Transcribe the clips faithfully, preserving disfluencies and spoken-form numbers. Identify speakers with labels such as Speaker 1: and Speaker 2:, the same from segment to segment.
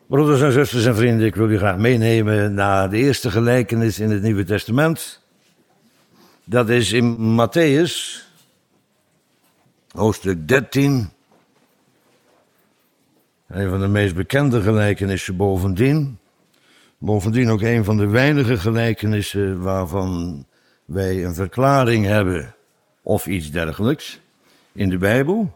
Speaker 1: Broeders en zusters en vrienden, ik wil u graag meenemen naar de eerste gelijkenis in het Nieuwe Testament. Dat is in Matthäus, hoofdstuk dertien. Een van de meest bekende gelijkenissen bovendien. Bovendien ook een van de weinige gelijkenissen waarvan wij een verklaring hebben of iets dergelijks in de Bijbel.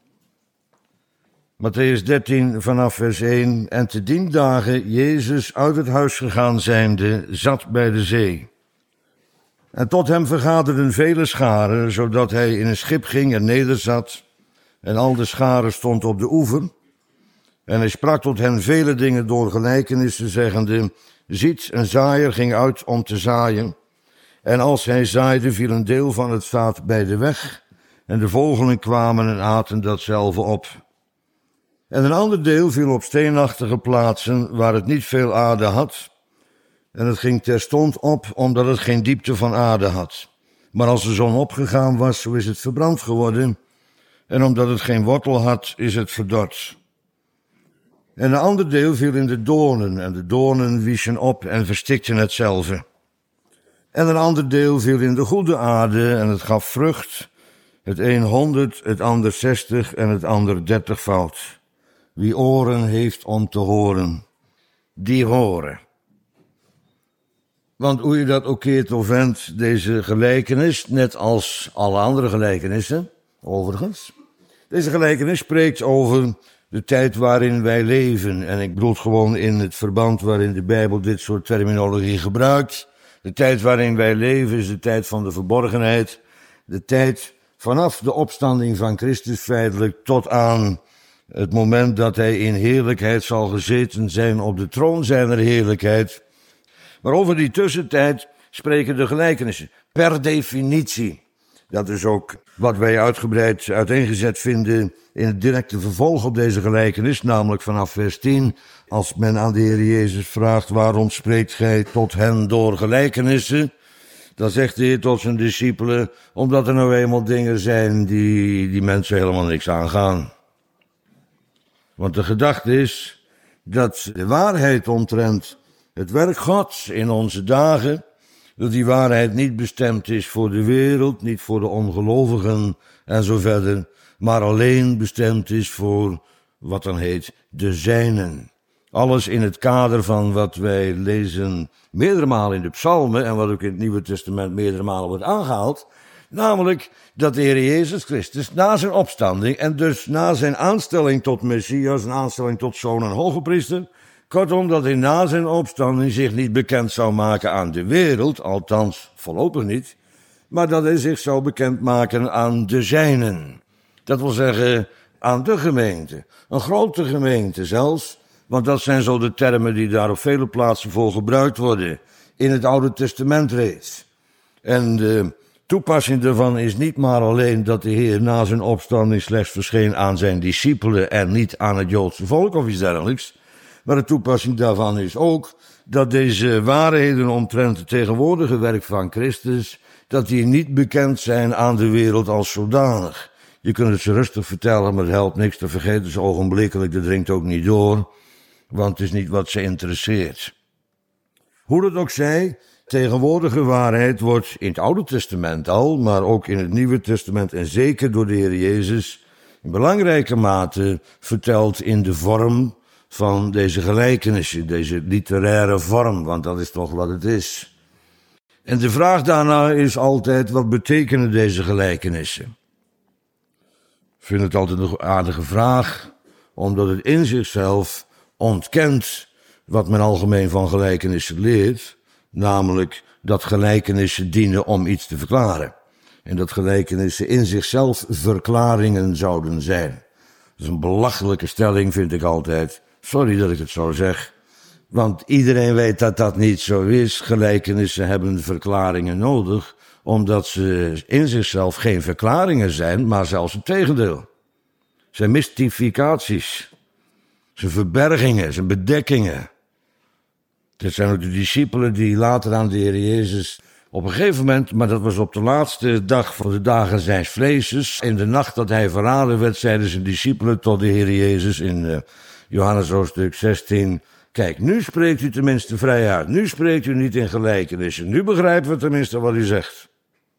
Speaker 1: Matthäus dertien vanaf vers één. En te dien dagen Jezus uit het huis gegaan zijnde, zat bij de zee. En tot hem vergaderden vele scharen, zodat hij in een schip ging en nederzat. En al de scharen stond op de oever. En hij sprak tot hen vele dingen door gelijkenissen, zeggende: Ziet, een zaaier ging uit om te zaaien. En als hij zaaide, viel een deel van het zaad bij de weg. En de vogelen kwamen en aten datzelfde op. En een ander deel viel op steenachtige plaatsen, waar het niet veel aarde had. En het ging terstond op, omdat het geen diepte van aarde had. Maar als de zon opgegaan was, zo is het verbrand geworden. En omdat het geen wortel had, is het verdord. En een ander deel viel in de doornen, en de doornen wieschen op en verstikten hetzelfde. En een ander deel viel in de goede aarde, en het gaf vrucht, het een honderd, het ander zestig en het ander dertigvoud. Wie oren heeft om te horen, die horen. Want hoe je dat ook keert of wendt, deze gelijkenis, net als alle andere gelijkenissen, overigens. Deze gelijkenis spreekt over de tijd waarin wij leven. En ik bedoel gewoon in het verband waarin de Bijbel dit soort terminologie gebruikt. De tijd waarin wij leven is de tijd van de verborgenheid. De tijd vanaf de opstanding van Christus feitelijk tot aan het moment dat hij in heerlijkheid zal gezeten zijn op de troon zijner heerlijkheid. Maar over die tussentijd spreken de gelijkenissen per definitie. Dat is ook wat wij uitgebreid uiteengezet vinden in het directe vervolg op deze gelijkenis, namelijk vanaf vers tien. Als men aan de Heer Jezus vraagt: waarom spreekt gij tot hen door gelijkenissen? Dan zegt de Heer tot zijn discipelen: omdat er nou eenmaal dingen zijn die die mensen helemaal niks aangaan. Want de gedachte is dat de waarheid omtrent het werk Gods in onze dagen, dat die waarheid niet bestemd is voor de wereld, niet voor de ongelovigen en zo verder, maar alleen bestemd is voor wat dan heet de zijnen. Alles in het kader van wat wij lezen meerdere malen in de psalmen en wat ook in het Nieuwe Testament meerdere malen wordt aangehaald, namelijk dat de Heer Jezus Christus na zijn opstanding en dus na zijn aanstelling tot Messias, een aanstelling tot zoon en hogepriester, kortom dat hij na zijn opstanding zich niet bekend zou maken aan de wereld, althans voorlopig niet, maar dat hij zich zou bekendmaken aan de zijnen. Dat wil zeggen aan de gemeente, een grote gemeente zelfs, want dat zijn zo de termen die daar op vele plaatsen voor gebruikt worden, in het Oude Testament reeds. En de toepassing daarvan is niet maar alleen dat de Heer na zijn opstanding slechts verscheen aan zijn discipelen en niet aan het Joodse volk of iets dergelijks. Maar de toepassing daarvan is ook dat deze waarheden omtrent het tegenwoordige werk van Christus, dat die niet bekend zijn aan de wereld als zodanig. Je kunt het ze rustig vertellen, maar het helpt niks, te vergeten ze ogenblikkelijk, dat dringt ook niet door, want het is niet wat ze interesseert. Hoe dat ook zij, tegenwoordige waarheid wordt in het Oude Testament al, maar ook in het Nieuwe Testament en zeker door de Heer Jezus in belangrijke mate verteld in de vorm van deze gelijkenissen, deze literaire vorm, want dat is toch wat het is. En de vraag daarna is altijd: wat betekenen deze gelijkenissen? Ik vind het altijd een aardige vraag, omdat het in zichzelf ontkent wat men algemeen van gelijkenissen leert, namelijk dat gelijkenissen dienen om iets te verklaren. En dat gelijkenissen in zichzelf verklaringen zouden zijn. Dat is een belachelijke stelling, vind ik altijd. Sorry dat ik het zo zeg, want iedereen weet dat dat niet zo is. Gelijkenissen hebben verklaringen nodig, omdat ze in zichzelf geen verklaringen zijn, maar zelfs het tegendeel. Ze zijn mystificaties, ze zijn verbergingen, ze zijn bedekkingen. Dit zijn ook de discipelen die later aan de Heer Jezus op een gegeven moment, maar dat was op de laatste dag van de dagen zijns vleeses, in de nacht dat hij verraden werd, zeiden zijn discipelen tot de Heer Jezus in uh, Johannes hoofdstuk zestien. Kijk, nu spreekt u tenminste vrij uit. Nu spreekt u niet in gelijkenissen. Nu begrijpen we tenminste wat u zegt.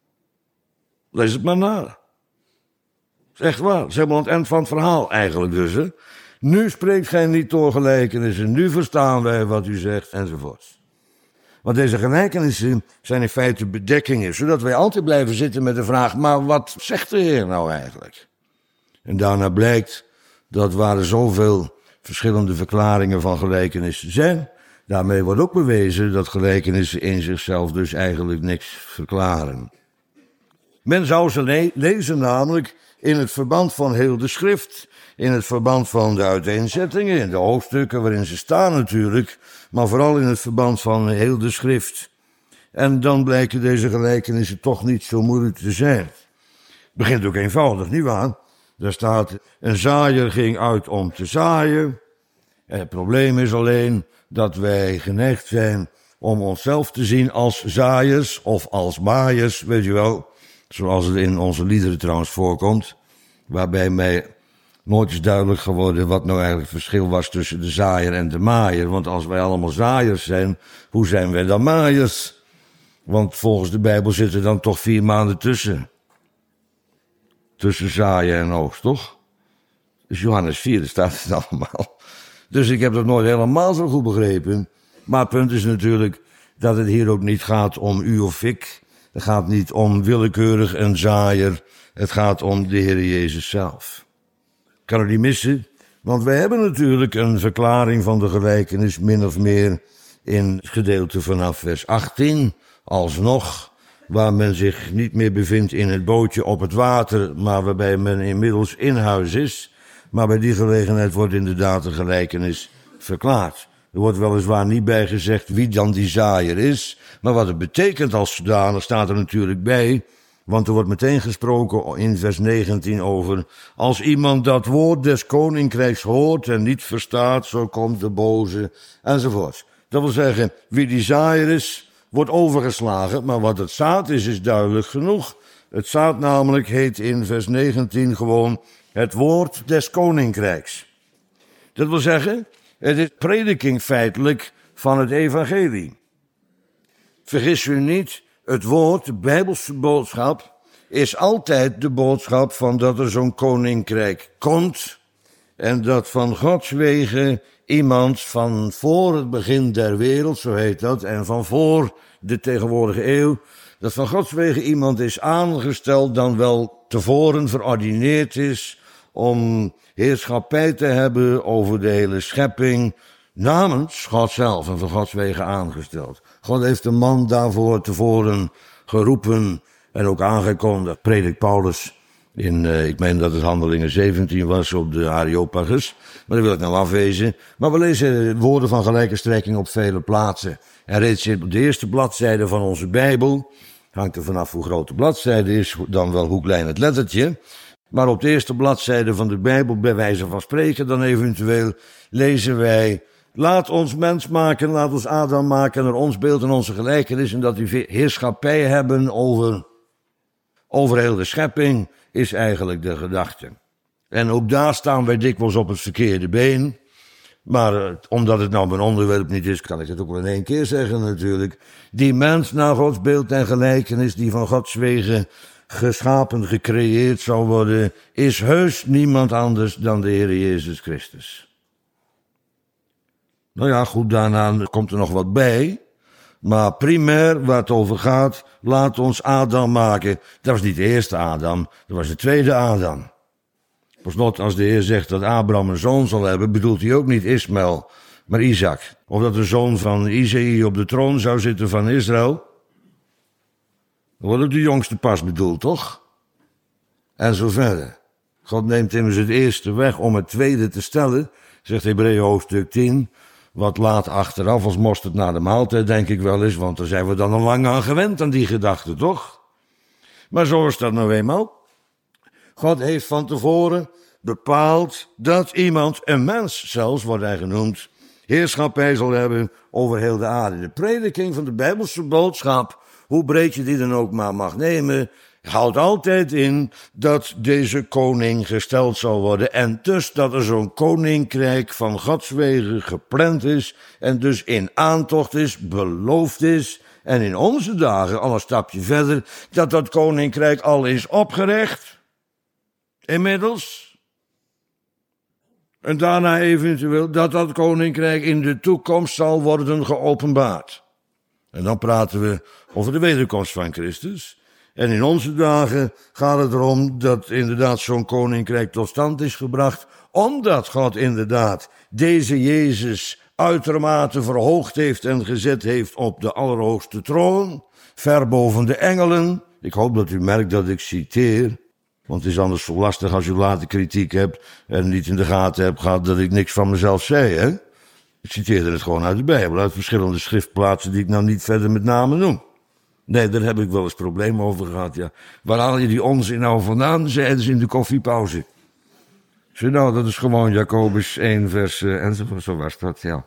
Speaker 1: Lees het maar na. Dat is echt waar. Dat is helemaal aan het eind van het verhaal eigenlijk dus. Hè? Nu spreekt gij niet door gelijkenissen. Nu verstaan wij wat u zegt enzovoort. Want deze gelijkenissen zijn in feite bedekkingen. Zodat wij altijd blijven zitten met de vraag. Maar wat zegt de Heer nou eigenlijk? En daarna blijkt dat waar er zoveel verschillende verklaringen van gelijkenissen zijn. Daarmee wordt ook bewezen dat gelijkenissen in zichzelf dus eigenlijk niks verklaren. Men zou ze le- lezen namelijk in het verband van heel de schrift, in het verband van de uiteenzettingen, in de hoofdstukken waarin ze staan natuurlijk, maar vooral in het verband van heel de schrift. En dan blijken deze gelijkenissen toch niet zo moeilijk te zijn. Het begint ook eenvoudig, nietwaar? Daar staat, een zaaier ging uit om te zaaien. En het probleem is alleen dat wij geneigd zijn om onszelf te zien als zaaiers of als maaiers, weet je wel. Zoals het in onze liederen trouwens voorkomt. Waarbij mij nooit is duidelijk geworden wat nou eigenlijk het verschil was tussen de zaaier en de maaier. Want als wij allemaal zaaiers zijn, hoe zijn wij dan maaiers? Want volgens de Bijbel zitten er dan toch vier maanden tussen. Tussen zaaien en oogst, toch? Dus Johannes vier, daar staat het allemaal. Dus ik heb dat nooit helemaal zo goed begrepen. Maar het punt is natuurlijk dat het hier ook niet gaat om u of ik. Het gaat niet om willekeurig een zaaier. Het gaat om de Heer Jezus zelf. Kan het niet missen, want wij hebben natuurlijk een verklaring van de gelijkenis min of meer in het gedeelte vanaf vers achttien. Alsnog, waar men zich niet meer bevindt in het bootje op het water, maar waarbij men inmiddels in huis is. Maar bij die gelegenheid wordt inderdaad de gelijkenis verklaard. Er wordt weliswaar niet bij gezegd wie dan die zaaier is, maar wat het betekent als zodanig staat er natuurlijk bij. Want er wordt meteen gesproken in vers negentien over, als iemand dat woord des koninkrijks hoort en niet verstaat, zo komt de boze, enzovoort. Dat wil zeggen, wie die zaaier is, wordt overgeslagen, maar wat het zaad is, is duidelijk genoeg. Het zaad namelijk heet in vers negentien gewoon het woord des koninkrijks. Dat wil zeggen, het is prediking feitelijk van het evangelie. Vergis u niet, het woord, de Bijbelse boodschap, is altijd de boodschap van dat er zo'n koninkrijk komt en dat van Gods wegen iemand van voor het begin der wereld, zo heet dat, en van voor de tegenwoordige eeuw, dat van Gods wegen iemand is aangesteld, dan wel tevoren verordineerd is om heerschappij te hebben over de hele schepping, namens God zelf en van Gods wegen aangesteld. God heeft de man daarvoor tevoren geroepen en ook aangekondigd. Predikt Paulus in, uh, ik meen dat het Handelingen zeventien was, op de Areopagus. Maar dat wil ik nou afwezen. Maar we lezen woorden van gelijke strekking op vele plaatsen. En reeds op de eerste bladzijde van onze Bijbel, hangt er vanaf hoe groot de bladzijde is, dan wel hoe klein het lettertje. Maar op de eerste bladzijde van de Bijbel, bij wijze van spreken, dan eventueel lezen wij, laat ons mens maken, laat ons Adam maken, naar ons beeld en onze gelijkenis, en dat die heerschappij hebben over, over heel de schepping, is eigenlijk de gedachte. En ook daar staan wij dikwijls op het verkeerde been. Maar uh, omdat het nou mijn onderwerp niet is, kan ik het ook wel in één keer zeggen natuurlijk. Die mens naar Gods beeld en gelijkenis, die van Gods wegen geschapen, gecreëerd zou worden, is heus niemand anders dan de Heer Jezus Christus. Nou ja, goed, daarna komt er nog wat bij. Maar primair, waar het over gaat, laat ons Adam maken. Dat was niet de eerste Adam, dat was de tweede Adam. Pas not, als de Heer zegt dat Abraham een zoon zal hebben, bedoelt hij ook niet Ismaël, maar Isaac. Of dat de zoon van Isaïe op de troon zou zitten van Israël. Dan wordt ook de jongste pas bedoeld, toch? En zo verder. God neemt immers het eerste weg om het tweede te stellen, zegt Hebreeën hoofdstuk tien. Wat laat achteraf als mosterd na de maaltijd, denk ik wel eens, want daar zijn we dan al lang aan gewend aan die gedachte, toch? Maar zo is dat nou eenmaal. God heeft van tevoren bepaald dat iemand, een mens zelfs, wordt hij genoemd, heerschappij zal hebben over heel de aarde. De prediking van de Bijbelse boodschap, hoe breed je die dan ook maar mag nemen, houdt altijd in dat deze koning gesteld zal worden en dus dat er zo'n koninkrijk van Gods wegen gepland is en dus in aantocht is, beloofd is en in onze dagen al een stapje verder dat dat koninkrijk al is opgericht, inmiddels. En daarna eventueel dat dat koninkrijk in de toekomst zal worden geopenbaard. En dan praten we over de wederkomst van Christus. En in onze dagen gaat het erom dat inderdaad zo'n koninkrijk tot stand is gebracht, omdat God inderdaad deze Jezus uitermate verhoogd heeft en gezet heeft op de allerhoogste troon, ver boven de engelen. Ik hoop dat u merkt dat ik citeer, want het is anders zo lastig als u later kritiek hebt en niet in de gaten hebt gehad dat ik niks van mezelf zei, hè? Ik citeerde het gewoon uit de Bijbel, uit verschillende schriftplaatsen die ik nou niet verder met name noem. Nee, daar heb ik wel eens problemen over gehad, ja. Waar haal je die onzin nou vandaan, zeiden ze in de koffiepauze. Zo, nou, dat is gewoon Jacobus één vers uh, enzovoort, zo was dat, ja.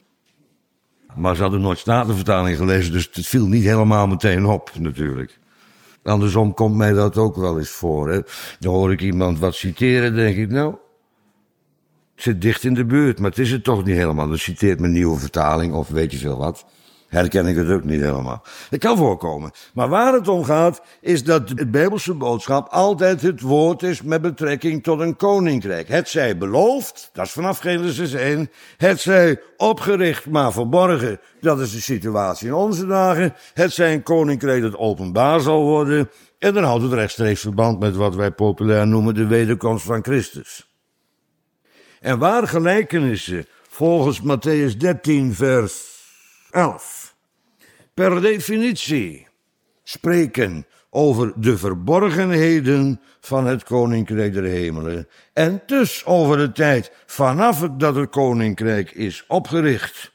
Speaker 1: Maar ze hadden nooit Statenvertaling gelezen, dus het viel niet helemaal meteen op, natuurlijk. Andersom komt mij dat ook wel eens voor, hè. Dan hoor ik iemand wat citeren, denk ik, nou, het zit dicht in de buurt, maar het is het toch niet helemaal. Dan citeert mijn nieuwe vertaling, of weet je veel wat. Herken ik het ook niet helemaal. Het kan voorkomen. Maar waar het om gaat, is dat het Bijbelse boodschap altijd het woord is met betrekking tot een koninkrijk. Het zij beloofd, dat is vanaf Genesis één. Het zij opgericht, maar verborgen, dat is de situatie in onze dagen. Het zij een koninkrijk dat openbaar zal worden. En dan houdt het rechtstreeks verband met wat wij populair noemen de wederkomst van Christus. En waar gelijkenissen volgens Mattheüs dertien vers elf per definitie spreken over de verborgenheden van het koninkrijk der hemelen en dus over de tijd vanaf het dat het koninkrijk is opgericht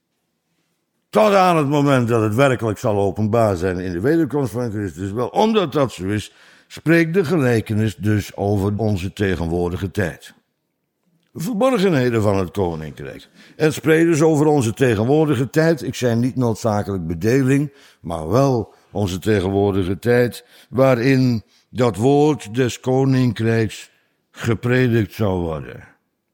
Speaker 1: tot aan het moment dat het werkelijk zal openbaar zijn in de wederkomst van Christus. Wel, omdat dat zo is, spreekt de gelijkenis dus over onze tegenwoordige tijd. Verborgenheden van het koninkrijk. En spreekt dus over onze tegenwoordige tijd. Ik zei niet noodzakelijk bedeling, maar wel onze tegenwoordige tijd, waarin dat woord des koninkrijks gepredikt zal worden.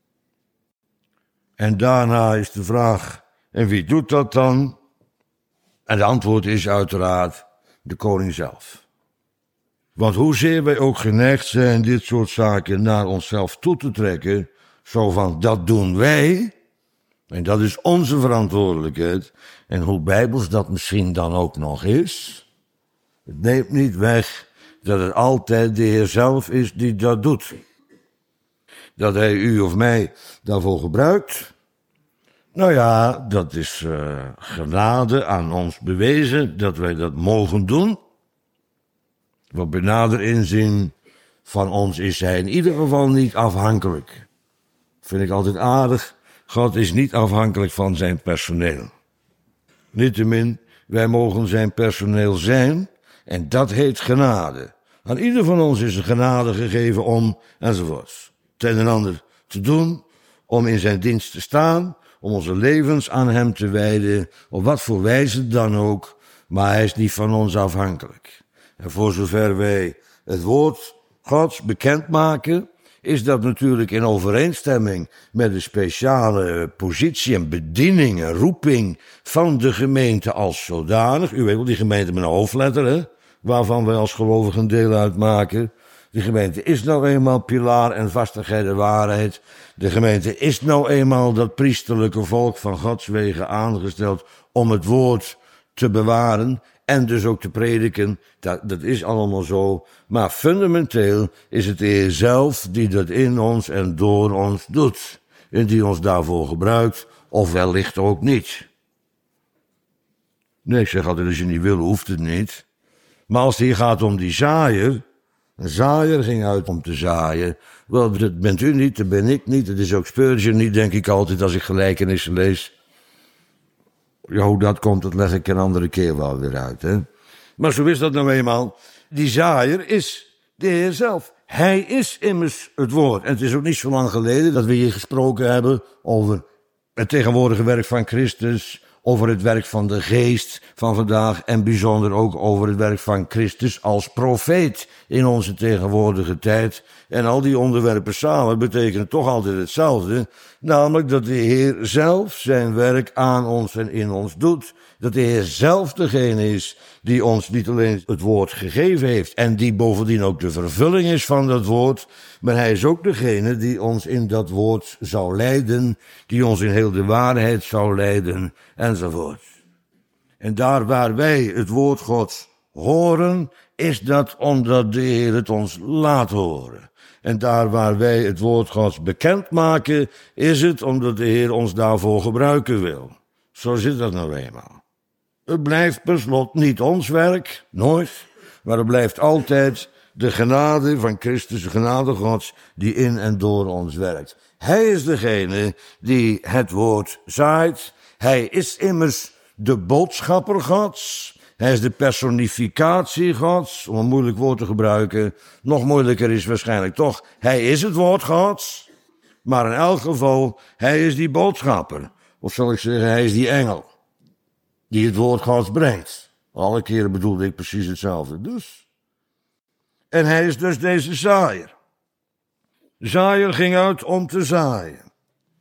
Speaker 1: En daarna is de vraag, en wie doet dat dan? En de antwoord is uiteraard de koning zelf. Want hoezeer wij ook geneigd zijn dit soort zaken naar onszelf toe te trekken, zo van, dat doen wij, en dat is onze verantwoordelijkheid. En hoe bijbels dat misschien dan ook nog is, het neemt niet weg dat het altijd de Heer zelf is die dat doet. Dat hij u of mij daarvoor gebruikt, nou ja, dat is uh, genade aan ons bewezen, dat wij dat mogen doen. Wat bij nader inzien van ons is hij in ieder geval niet afhankelijk. Vind ik altijd aardig. God is niet afhankelijk van zijn personeel. Niettemin, wij mogen zijn personeel zijn en dat heet genade. Aan ieder van ons is een genade gegeven om, enzovoorts, het een en ander te doen, om in zijn dienst te staan, om onze levens aan hem te wijden, op wat voor wijze dan ook, maar hij is niet van ons afhankelijk. En voor zover wij het woord Gods bekendmaken, is dat natuurlijk in overeenstemming met de speciale positie en bediening en roeping van de gemeente als zodanig. U weet wel, die gemeente met een hoofdletter, hè, waarvan wij als gelovigen deel uitmaken. De gemeente is nou eenmaal pilaar en vastigheid en waarheid. De gemeente is nou eenmaal dat priesterlijke volk van Gods wegen aangesteld om het woord te bewaren en dus ook te prediken. Dat, dat is allemaal zo. Maar fundamenteel is het de Heer zelf die dat in ons en door ons doet. En die ons daarvoor gebruikt, of wellicht ook niet. Nee, ik zeg altijd, als je niet wil, hoeft het niet. Maar als het hier gaat om die zaaier, een zaaier ging uit om te zaaien. Wel, dat bent u niet, dat ben ik niet, dat is ook Spurgeon niet, denk ik altijd als ik gelijkenissen lees. Ja, hoe dat komt, dat leg ik een andere keer wel weer uit, hè. Maar zo is dat nou eenmaal. Die zaaier is de Heer zelf. Hij is immers het woord. En het is ook niet zo lang geleden dat we hier gesproken hebben over het tegenwoordige werk van Christus, over het werk van de geest van vandaag en bijzonder ook over het werk van Christus als profeet in onze tegenwoordige tijd. En al die onderwerpen samen betekenen toch altijd hetzelfde, namelijk dat de Heer zelf zijn werk aan ons en in ons doet. Dat de Heer zelf degene is die ons niet alleen het woord gegeven heeft en die bovendien ook de vervulling is van dat woord, maar hij is ook degene die ons in dat woord zou leiden, die ons in heel de waarheid zou leiden, enzovoort. En daar waar wij het woord Gods horen, is dat omdat de Heer het ons laat horen. En daar waar wij het woord Gods bekendmaken, is het omdat de Heer ons daarvoor gebruiken wil. Zo zit dat nou eenmaal. Het blijft per slot niet ons werk, nooit, maar het blijft altijd de genade van Christus, de genade Gods, die in en door ons werkt. Hij is degene die het woord zaait. Hij is immers de boodschapper Gods. Hij is de personificatie Gods, om een moeilijk woord te gebruiken. Nog moeilijker is waarschijnlijk toch, hij is het woord Gods. Maar in elk geval, hij is die boodschapper. Of zal ik zeggen, hij is die engel die het woord Gods brengt. Alle keren bedoelde ik precies hetzelfde dus. En hij is dus deze zaaier. De zaaier ging uit om te zaaien.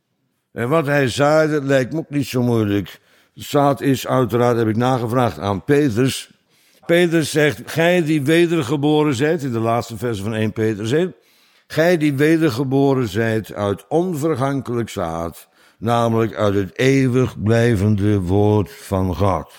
Speaker 1: En wat hij zaaide lijkt me ook niet zo moeilijk. De zaad is uiteraard, heb ik nagevraagd aan Petrus. Petrus zegt, gij die wedergeboren zijt, in de laatste verse van eerste Petrus één, gij die wedergeboren zijt uit onvergankelijk zaad, namelijk uit het eeuwig blijvende woord van God.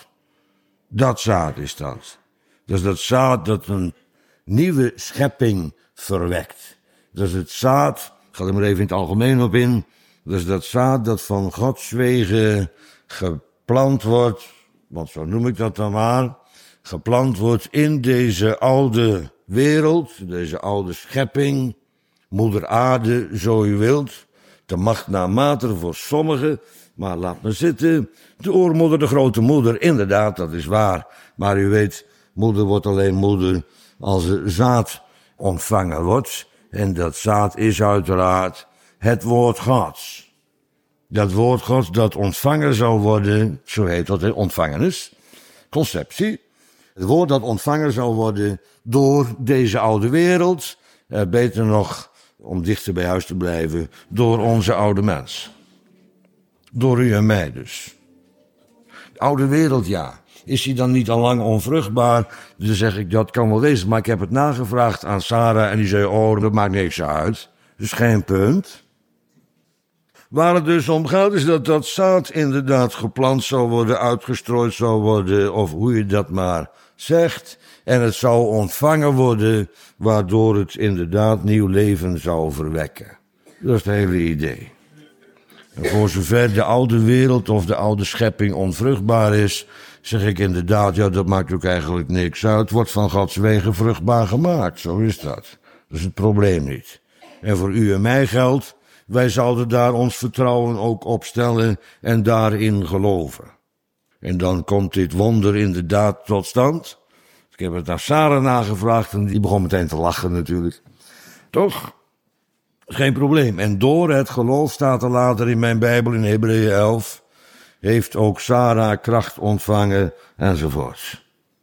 Speaker 1: Dat zaad is dat. Dat is dat zaad dat een nieuwe schepping verwekt. Dat is het zaad, ik ga er maar even in het algemeen op in, dat is dat zaad dat van Gods wegen geplant wordt, want zo noem ik dat dan maar, geplant wordt in deze oude wereld, deze oude schepping, moeder aarde, zo u wilt, te macht naarmate voor sommigen, maar laat me zitten, de oormoeder, de grote moeder, inderdaad, dat is waar, maar u weet, moeder wordt alleen moeder als er zaad ontvangen wordt, en dat zaad is uiteraard het woord Gods. Dat woord Gods dat ontvangen zou worden, zo heet dat, ontvangen is, conceptie. Het woord dat ontvangen zou worden door deze oude wereld, eh, beter nog, om dichter bij huis te blijven, door onze oude mens. Door u en mij dus. De oude wereld, ja. Is die dan niet al lang onvruchtbaar? Dan zeg ik, dat kan wel wezen, maar ik heb het nagevraagd aan Sarah en die zei, oh, dat maakt niks uit. Dus geen punt. Waar het dus om gaat is dat dat zaad inderdaad geplant zou worden, uitgestrooid zou worden, of hoe je dat maar zegt. En het zou ontvangen worden, waardoor het inderdaad nieuw leven zou verwekken. Dat is het hele idee. En voor zover de oude wereld of de oude schepping onvruchtbaar is, zeg ik inderdaad, ja, dat maakt ook eigenlijk niks uit. Het wordt van Gods wegen vruchtbaar gemaakt, zo is dat. Dat is het probleem niet. En voor u en mij geldt, wij zouden daar ons vertrouwen ook op stellen en daarin geloven. En dan komt dit wonder inderdaad tot stand. Ik heb het naar Sarah nagevraagd en die begon meteen te lachen natuurlijk. Toch? Geen probleem. En door het geloof, staat er later in mijn Bijbel in Hebreeën elf, heeft ook Sarah kracht ontvangen enzovoort.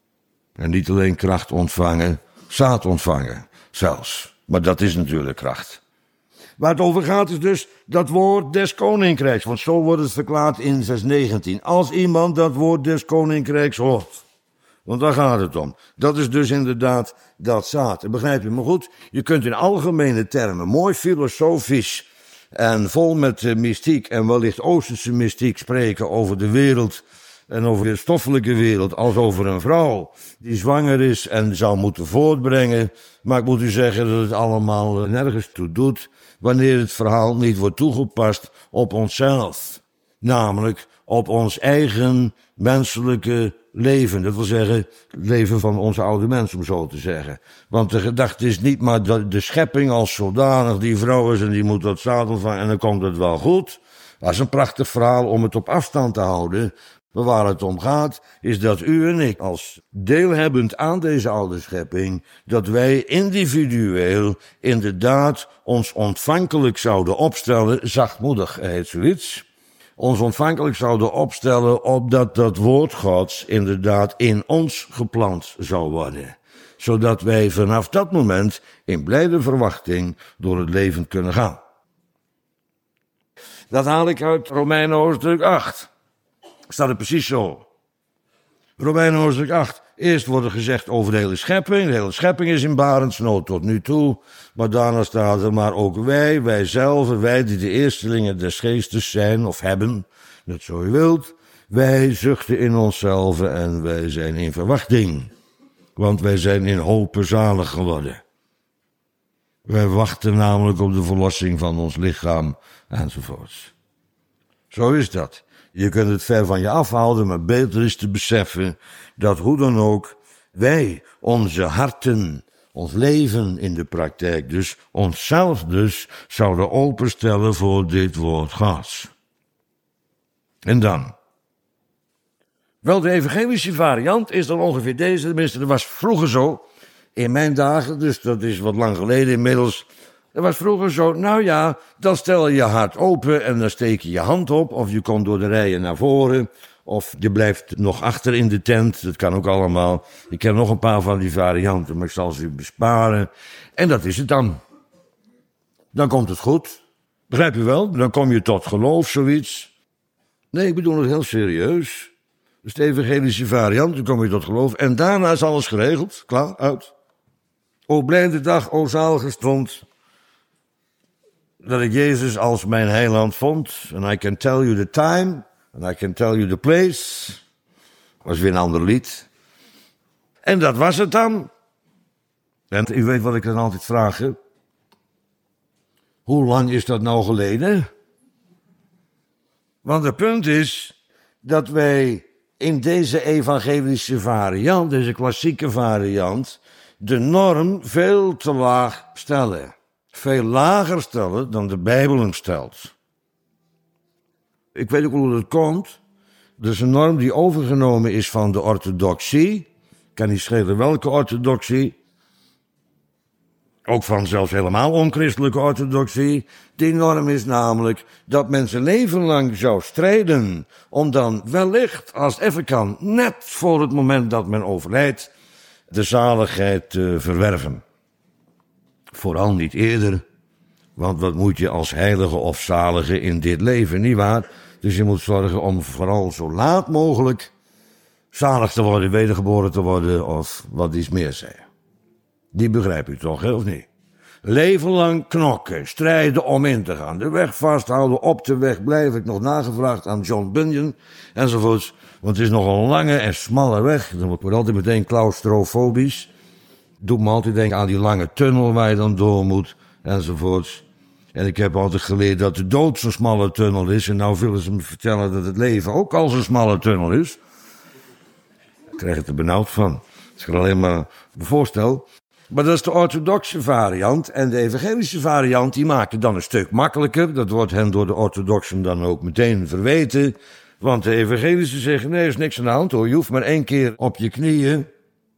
Speaker 1: En niet alleen kracht ontvangen, zaad ontvangen zelfs. Maar dat is natuurlijk kracht. Waar het over gaat is dus dat woord des koninkrijks. Want zo wordt het verklaard in zes negentien. Als iemand dat woord des koninkrijks hoort. Want daar gaat het om. Dat is dus inderdaad dat zaad. En begrijp je me goed? Je kunt in algemene termen, mooi filosofisch en vol met mystiek en wellicht Oosterse mystiek spreken over de wereld en over de stoffelijke wereld als over een vrouw die zwanger is en zou moeten voortbrengen. Maar ik moet u zeggen dat het allemaal nergens toe doet wanneer het verhaal niet wordt toegepast op onszelf. Namelijk op ons eigen menselijke leven. Dat wil zeggen, het leven van onze oude mensen, om zo te zeggen. Want de gedachte is niet maar dat de schepping als zodanig die vrouw is en die moet dat zaad ontvangen en dan komt het wel goed. Dat is een prachtig verhaal om het op afstand te houden. Maar waar het om gaat, is dat u en ik als deelhebbend aan deze oude schepping, dat wij individueel inderdaad ons ontvankelijk zouden opstellen, zachtmoedig heet zoiets, ons ontvankelijk zouden opstellen opdat dat woord Gods inderdaad in ons geplant zou worden. Zodat wij vanaf dat moment in blijde verwachting door het leven kunnen gaan. Dat haal ik uit Romeinen hoofdstuk acht. Staat er precies zo. Romeinen hoofdstuk acht. Eerst wordt er gezegd over de hele schepping. De hele schepping is in barensnood tot nu toe. Maar daarna staat er, maar ook wij, wij zelf, wij die de eerstelingen des geestes zijn of hebben, net zo u wilt, wij zuchten in onszelf en wij zijn in verwachting. Want wij zijn in hope zalig geworden. Wij wachten namelijk op de verlossing van ons lichaam enzovoorts. Zo is dat. Je kunt het ver van je afhouden, maar beter is te beseffen dat hoe dan ook wij onze harten, ons leven in de praktijk dus, onszelf dus, zouden openstellen voor dit woord Gods. En dan? Wel, de evangelische variant is dan ongeveer deze, tenminste dat was vroeger zo, in mijn dagen, dus dat is wat lang geleden inmiddels. Dat was vroeger zo, nou ja, dan stel je je hart open en dan steek je je hand op, of je komt door de rijen naar voren, of je blijft nog achter in de tent, dat kan ook allemaal. Ik ken nog een paar van die varianten, maar ik zal ze u besparen. En dat is het dan. Dan komt het goed. Begrijp je wel? Dan kom je tot geloof, zoiets. Nee, ik bedoel het heel serieus. Dus de evangelische variant, dan kom je tot geloof. En daarna is alles geregeld, klaar, uit. O blijde dag, o zalige stond, dat ik Jezus als mijn heiland vond. And I can tell you the time, and I can tell you the place. Was weer een ander lied. En dat was het dan. En u weet wat ik dan altijd vraag, hè? Hoe lang is dat nou geleden? Want het punt is dat wij in deze evangelische variant, deze klassieke variant, de norm veel te laag stellen. Veel lager stellen dan de Bijbel hem stelt. Ik weet ook hoe dat komt. Dat is een norm die overgenomen is van de orthodoxie. Kan niet schelen welke orthodoxie. Ook van zelfs helemaal onchristelijke orthodoxie. Die norm is namelijk dat men zijn leven lang zou strijden om dan wellicht, als het even kan, net voor het moment dat men overlijdt, de zaligheid te verwerven. Vooral niet eerder, want wat moet je als heilige of zalige in dit leven, nietwaar? Dus je moet zorgen om vooral zo laat mogelijk zalig te worden, wedergeboren te worden of wat iets meer zeggen. Die begrijp u toch, hè, of niet? Leven lang knokken, strijden om in te gaan, de weg vasthouden, op de weg blijf ik nog nagevraagd aan John Bunyan, enzovoorts. Want het is nog een lange en smalle weg, dan word ik altijd meteen claustrofobisch. Doet me altijd denken aan die lange tunnel waar je dan door moet, enzovoorts. En ik heb altijd geleerd dat de dood zo'n smalle tunnel is, en nou willen ze me vertellen dat het leven ook al zo'n smalle tunnel is. Ik krijg het er benauwd van, als ik er alleen maar me voorstel. Maar dat is de orthodoxe variant. En de evangelische variant, die maakt het dan een stuk makkelijker. Dat wordt hen door de orthodoxen dan ook meteen verweten. Want de evangelischen zeggen, nee, er is niks aan de hand hoor. Je hoeft maar één keer op je knieën.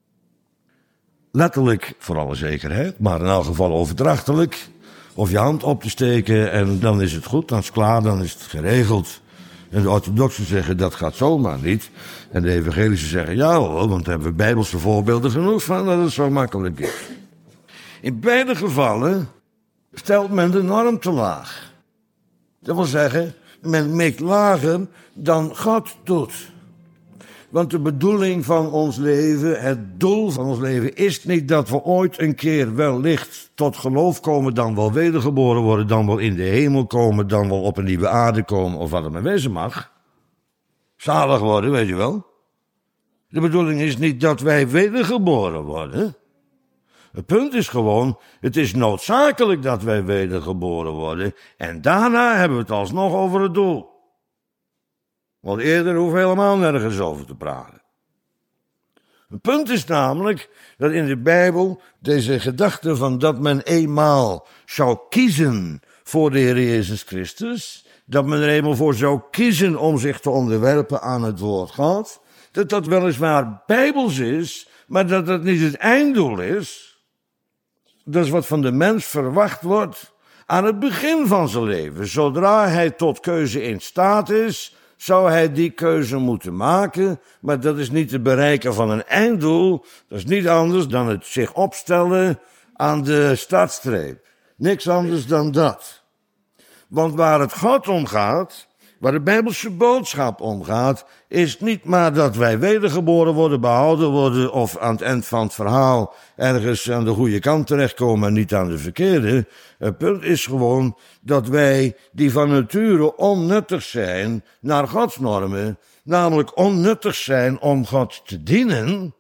Speaker 1: Letterlijk, voor alle zekerheid, maar in elk geval overdrachtelijk. Of je hand op te steken en dan is het goed, dan is het klaar, dan is het geregeld. En de orthodoxen zeggen, dat gaat zomaar niet. En de evangelischen zeggen, ja hoor, want daar hebben we bijbelse voorbeelden genoeg van dat het zo makkelijk is. In beide gevallen stelt men de norm te laag. Dat wil zeggen, men mikt lager dan God doet. Want de bedoeling van ons leven, het doel van ons leven, is niet dat we ooit een keer wellicht tot geloof komen, dan wel wedergeboren worden, dan wel in de hemel komen, dan wel op een nieuwe aarde komen, of wat het maar wezen mag. Zalig worden, weet je wel. De bedoeling is niet dat wij wedergeboren worden. Het punt is gewoon, het is noodzakelijk dat wij wedergeboren worden, en daarna hebben we het alsnog over het doel. Want eerder hoeven we helemaal nergens over te praten. Het punt is namelijk dat in de Bijbel deze gedachte van dat men eenmaal zou kiezen voor de Heer Jezus Christus, dat men er eenmaal voor zou kiezen om zich te onderwerpen aan het woord God, dat dat weliswaar Bijbels is, maar dat dat niet het einddoel is. Dat is wat van de mens verwacht wordt Aan het begin van zijn leven, zodra hij tot keuze in staat is, zou hij die keuze moeten maken, maar dat is niet het bereiken van een einddoel, dat is niet anders dan het zich opstellen aan de startstreep. Niks anders dan dat. Want waar het God om gaat, waar de Bijbelse boodschap om gaat, is niet maar dat wij wedergeboren worden, behouden worden of aan het eind van het verhaal ergens aan de goede kant terechtkomen en niet aan de verkeerde. Het punt is gewoon dat wij die van nature onnuttig zijn naar Gods normen, namelijk onnuttig zijn om God te dienen,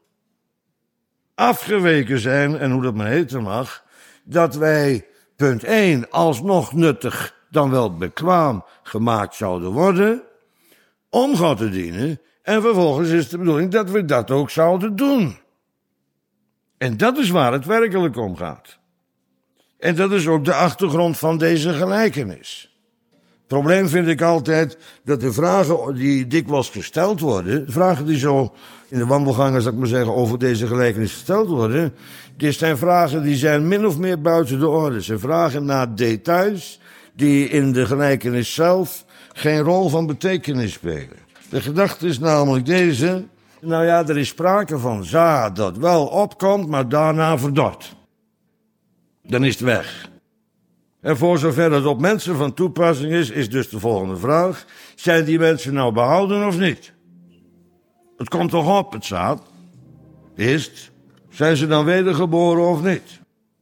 Speaker 1: afgeweken zijn, en hoe dat maar heten mag, dat wij, punt één, alsnog nuttig dan wel bekwaam gemaakt zouden worden om God te dienen. En vervolgens is de bedoeling dat we dat ook zouden doen. En dat is waar het werkelijk om gaat. En dat is ook de achtergrond van deze gelijkenis. Het probleem vind ik altijd dat de vragen die dikwijls gesteld worden, de vragen die zo in de wandelgangen, zal ik maar zeggen, over deze gelijkenis gesteld worden, die zijn vragen die zijn min of meer buiten de orde. Ze vragen naar details die in de gelijkenis zelf geen rol van betekenis spelen. De gedachte is namelijk deze: nou ja, er is sprake van zaad dat wel opkomt, maar daarna verdort. Dan is het weg. En voor zover het op mensen van toepassing is, is dus de volgende vraag: zijn die mensen nou behouden of niet? Het komt toch op, het zaad? Is het? Zijn ze dan wedergeboren of niet?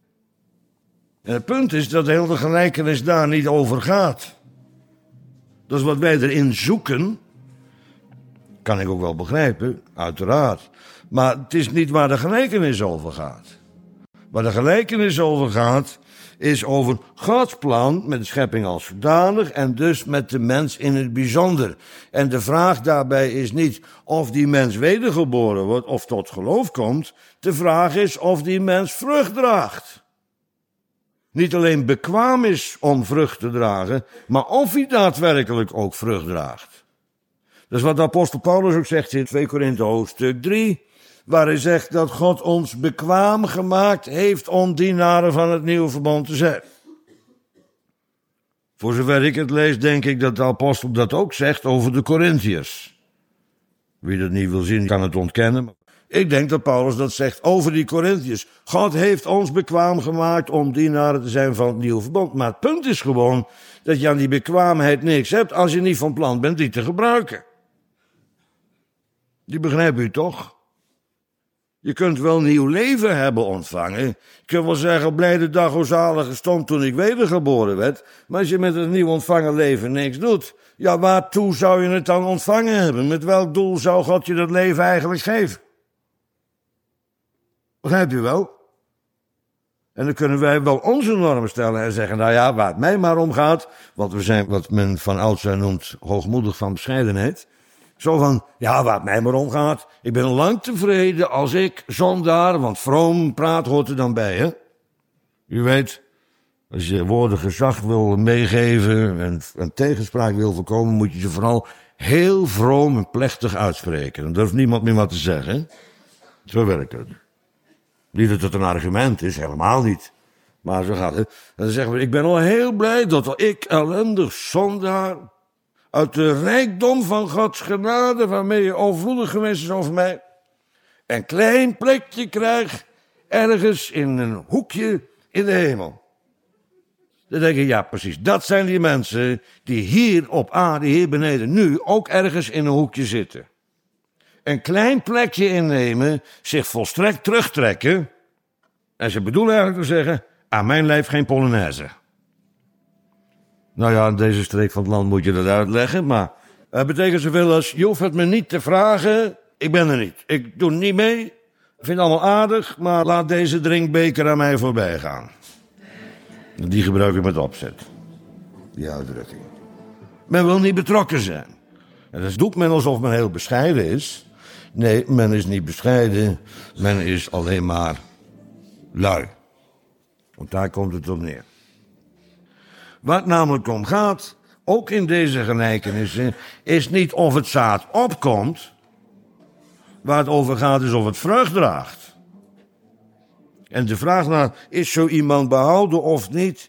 Speaker 1: En het punt is dat de hele gelijkenis daar niet over gaat. Dat is wat wij erin zoeken. Kan ik ook wel begrijpen, uiteraard. Maar het is niet waar de gelijkenis over gaat. Waar de gelijkenis over gaat, is over Gods plan met de schepping als zodanig en dus met de mens in het bijzonder. En de vraag daarbij is niet of die mens wedergeboren wordt of tot geloof komt. De vraag is of die mens vrucht draagt. Niet alleen bekwaam is om vrucht te dragen, maar of hij daadwerkelijk ook vrucht draagt. Dat is wat de apostel Paulus ook zegt in twee Korinthe hoofdstuk drie, waar hij zegt dat God ons bekwaam gemaakt heeft om dienaren van het nieuwe verbond te zijn. Voor zover ik het lees, denk ik dat de apostel dat ook zegt over de Korinthiërs. Wie dat niet wil zien, kan het ontkennen. Ik denk dat Paulus dat zegt over die Korinthiërs. God heeft ons bekwaam gemaakt om dienaren te zijn van het nieuwe verbond. Maar het punt is gewoon dat je aan die bekwaamheid niks hebt als je niet van plan bent die te gebruiken. Die begrijpt u toch? Je kunt wel nieuw leven hebben ontvangen. Je kunt wel zeggen, blijde dag, o zalige stond toen ik wedergeboren werd. Maar als je met het nieuw ontvangen leven niks doet, ja, waartoe zou je het dan ontvangen hebben? Met welk doel zou God je dat leven eigenlijk geven? Begrijp je wel? En dan kunnen wij wel onze normen stellen en zeggen, nou ja, waar het mij maar om gaat, want we zijn wat men van oudsher noemt hoogmoedig van bescheidenheid. Zo van, ja, waar het mij maar om gaat, ik ben lang tevreden als ik zondaar, want vroom praat hoort er dan bij, hè? U weet, als je woorden gezag wil meegeven en, en tegenspraak wil voorkomen, moet je ze vooral heel vroom en plechtig uitspreken. Dan durft niemand meer wat te zeggen. Zo werkt het. Niet dat het een argument is, helemaal niet. Maar zo gaat het. En dan zeggen we, ik ben al heel blij dat ik, ellendig zondaar, uit de rijkdom van Gods genade, waarmee je overvloedig geweest is over mij, een klein plekje krijg, ergens in een hoekje in de hemel. Dan denk ik, ja precies, dat zijn die mensen die hier op aarde, hier beneden, nu ook ergens in een hoekje zitten. Een klein plekje innemen, zich volstrekt terugtrekken. En ze bedoelen eigenlijk te zeggen, aan mijn lijf geen Polonaise. Nou ja, in deze streek van het land moet je dat uitleggen, maar het betekent zoveel als, je hoeft het me niet te vragen, ik ben er niet. Ik doe niet mee, ik vind het allemaal aardig, maar laat deze drinkbeker aan mij voorbij gaan. Die gebruik ik met opzet, die uitdrukking. Men wil niet betrokken zijn. En dat doet men alsof men heel bescheiden is. Nee, men is niet bescheiden, men is alleen maar lui. Want daar komt het op neer. Waar het namelijk om gaat, ook in deze gelijkenissen, is niet of het zaad opkomt. Waar het over gaat is of het vrucht draagt. En de vraag naar, is zo iemand behouden of niet?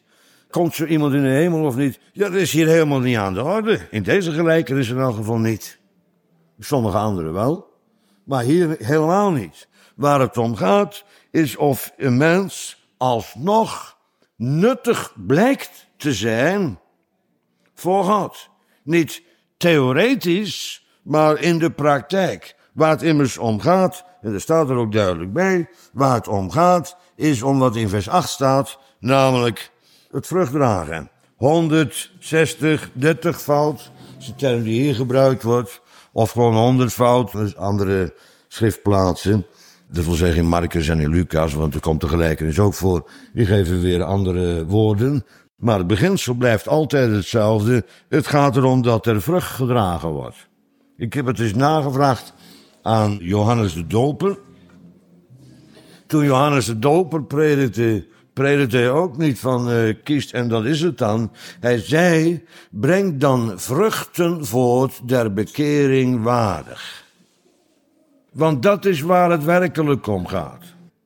Speaker 1: Komt zo iemand in de hemel of niet? Ja, dat is hier helemaal niet aan de orde. In deze gelijkenis in elk geval niet. Sommige anderen wel. Maar hier helemaal niet. Waar het om gaat, is of een mens alsnog nuttig blijkt te zijn voor God. Niet theoretisch, maar in de praktijk. Waar het immers om gaat, en er staat er ook duidelijk bij, waar het om gaat, is om wat in vers acht staat, namelijk het vruchtdragen. honderdzestig, dertig fout, dat is de term die hier gebruikt wordt, of gewoon honderd fout, dus andere schriftplaatsen. Dat wil zeggen in Marcus en in Lucas, want er komt de gelijkenis ook voor. Die geven weer andere woorden. Maar het beginsel blijft altijd hetzelfde. Het gaat erom dat er vrucht gedragen wordt. Ik heb het eens nagevraagd aan Johannes de Doper. Toen Johannes de Doper predikte, predikte hij ook niet van uh, kiest en dat is het dan. Hij zei, breng dan vruchten voort der bekering waardig. Want dat is waar het werkelijk om gaat.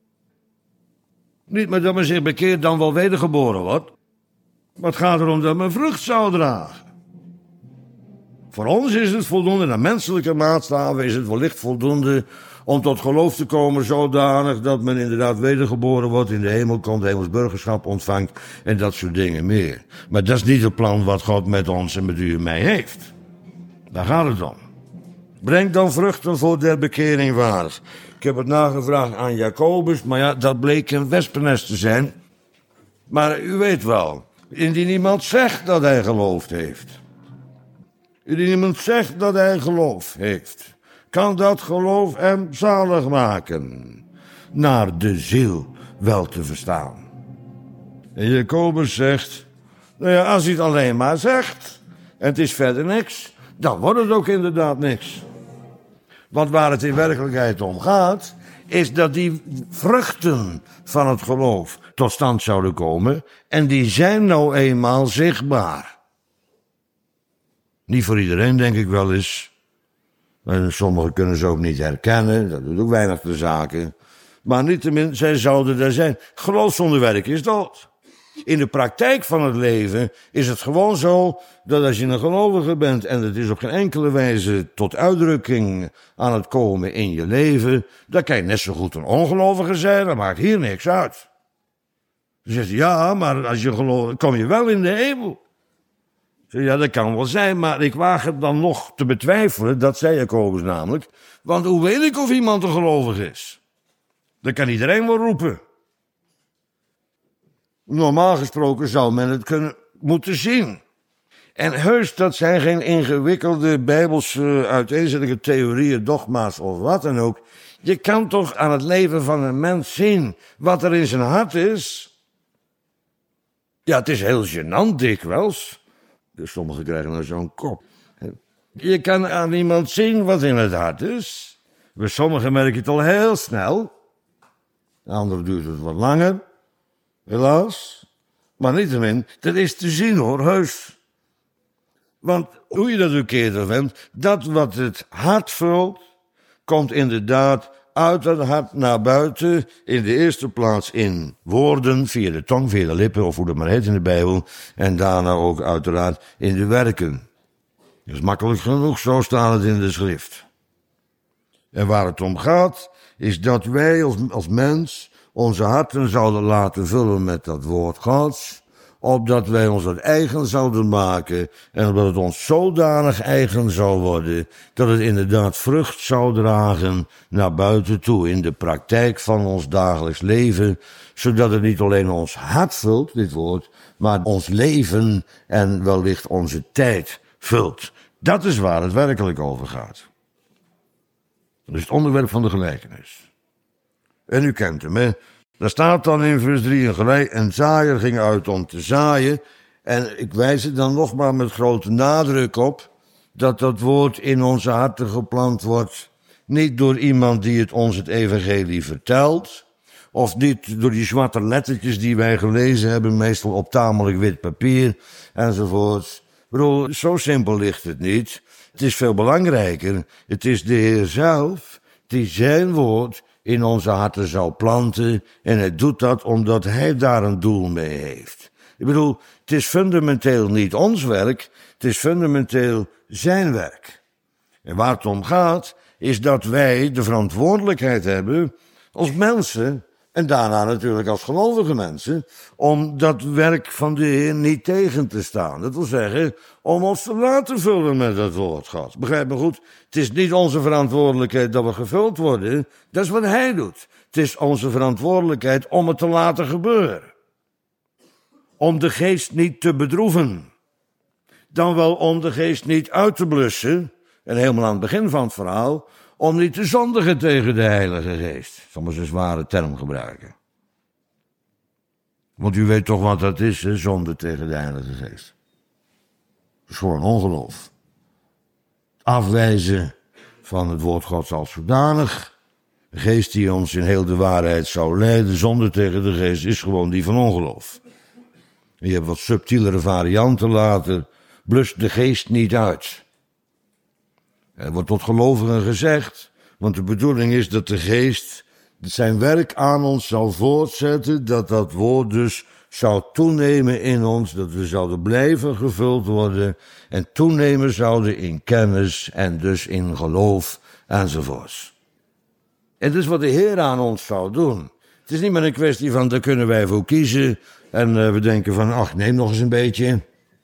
Speaker 1: Niet maar dat men zich bekeert dan wel wedergeboren wordt. Maar het gaat erom dat men vrucht zou dragen. Voor ons is het voldoende, naar menselijke maatstaven is het wellicht voldoende om tot geloof te komen zodanig dat men inderdaad wedergeboren wordt, in de hemel komt, hemelsburgerschap ontvangt en dat soort dingen meer. Maar dat is niet het plan wat God met ons en met u en mij heeft. Daar gaat het om. Breng dan vruchten voor der bekering waardig. Ik heb het nagevraagd aan Jacobus, maar ja, dat bleek een wespennest te zijn. Maar u weet wel, indien iemand zegt dat hij geloofd heeft. Indien iemand zegt dat hij geloof heeft, kan dat geloof hem zalig maken, naar de ziel wel te verstaan. En Jacobus zegt, nou ja, als hij het alleen maar zegt, en het is verder niks, dan wordt het ook inderdaad niks. Want waar het in werkelijkheid om gaat, is dat die vruchten van het geloof tot stand zouden komen, en die zijn nou eenmaal zichtbaar. Niet voor iedereen, denk ik wel eens. En sommigen kunnen ze ook niet herkennen, dat doet ook weinig de zaken. Maar niettemin, zij zouden er zijn. Geloof zonder werk is dood. In de praktijk van het leven is het gewoon zo dat als je een gelovige bent en het is op geen enkele wijze tot uitdrukking aan het komen in je leven, dan kan je net zo goed een ongelovige zijn, dat maakt hier niks uit. Dan zegt hij, ja, maar als je gelooft, kom je wel in de hemel. Zeg, ja, dat kan wel zijn, maar ik waag het dan nog te betwijfelen, dat zei Jacobus namelijk, want hoe weet ik of iemand een gelovig is? Dat kan iedereen wel roepen. Normaal gesproken zou men het kunnen moeten zien. En heus, dat zijn geen ingewikkelde bijbelse uiteenzettingen, theorieën, dogma's of wat dan ook. Je kan toch aan het leven van een mens zien wat er in zijn hart is. Ja, het is heel gênant dikwijls. Dus sommigen krijgen dan zo'n kop. Je kan aan iemand zien wat in het hart is. Bij sommigen merk je het al heel snel. De anderen duurt het wat langer. Helaas. Maar niettemin, dat is te zien hoor, heus. Want hoe je dat ook eerder vindt, dat wat het hart vult, komt inderdaad uit het hart naar buiten. In de eerste plaats in woorden, via de tong, via de lippen, of hoe dat maar heet in de Bijbel. En daarna ook uiteraard in de werken. Dat is makkelijk genoeg, zo staat het in de schrift. En waar het om gaat, is dat wij als, als mens onze harten zouden laten vullen met dat woord Gods, opdat wij ons het eigen zouden maken en opdat het ons zodanig eigen zou worden, dat het inderdaad vrucht zou dragen naar buiten toe in de praktijk van ons dagelijks leven, zodat het niet alleen ons hart vult, dit woord, maar ons leven en wellicht onze tijd vult. Dat is waar het werkelijk over gaat. Dat is het onderwerp van de gelijkenis. En u kent hem, hè. Daar staat dan in vers drie een gelijk, een zaaier ging uit om te zaaien. En ik wijs er dan nog maar met grote nadruk op, dat dat woord in onze harten geplant wordt, niet door iemand die het ons het evangelie vertelt, of niet door die zwarte lettertjes die wij gelezen hebben, meestal op tamelijk wit papier, enzovoort. Ik bedoel, zo simpel ligt het niet. Het is veel belangrijker. Het is de Heer zelf die zijn woord in onze harten zou planten, en hij doet dat omdat hij daar een doel mee heeft. Ik bedoel, het is fundamenteel niet ons werk, het is fundamenteel zijn werk. En waar het om gaat, is dat wij de verantwoordelijkheid hebben als mensen, en daarna natuurlijk als gelovige mensen, om dat werk van de Heer niet tegen te staan. Dat wil zeggen, om ons te laten vullen met het woord God. Begrijp me goed, het is niet onze verantwoordelijkheid dat we gevuld worden, dat is wat Hij doet. Het is onze verantwoordelijkheid om het te laten gebeuren. Om de geest niet te bedroeven. Dan wel om de geest niet uit te blussen, en helemaal aan het begin van het verhaal, om niet te zondigen tegen de Heilige Geest. Ik zal maar zo'n zware term gebruiken. Want u weet toch wat dat is, hè, zonde tegen de Heilige Geest. Dat is gewoon ongeloof. Afwijzen van het woord Gods als zodanig. De geest die ons in heel de waarheid zou leiden, zonde tegen de geest, is gewoon die van ongeloof. En je hebt wat subtielere varianten later. Blust de geest niet uit. Er wordt tot gelovigen gezegd, want de bedoeling is dat de geest zijn werk aan ons zou voortzetten, dat dat woord dus zou toenemen in ons, dat we zouden blijven gevuld worden en toenemen zouden in kennis en dus in geloof enzovoorts. En dat is wat de Heer aan ons zou doen. Het is niet maar een kwestie van, daar kunnen wij voor kiezen en uh, we denken van, ach, neem nog eens een beetje.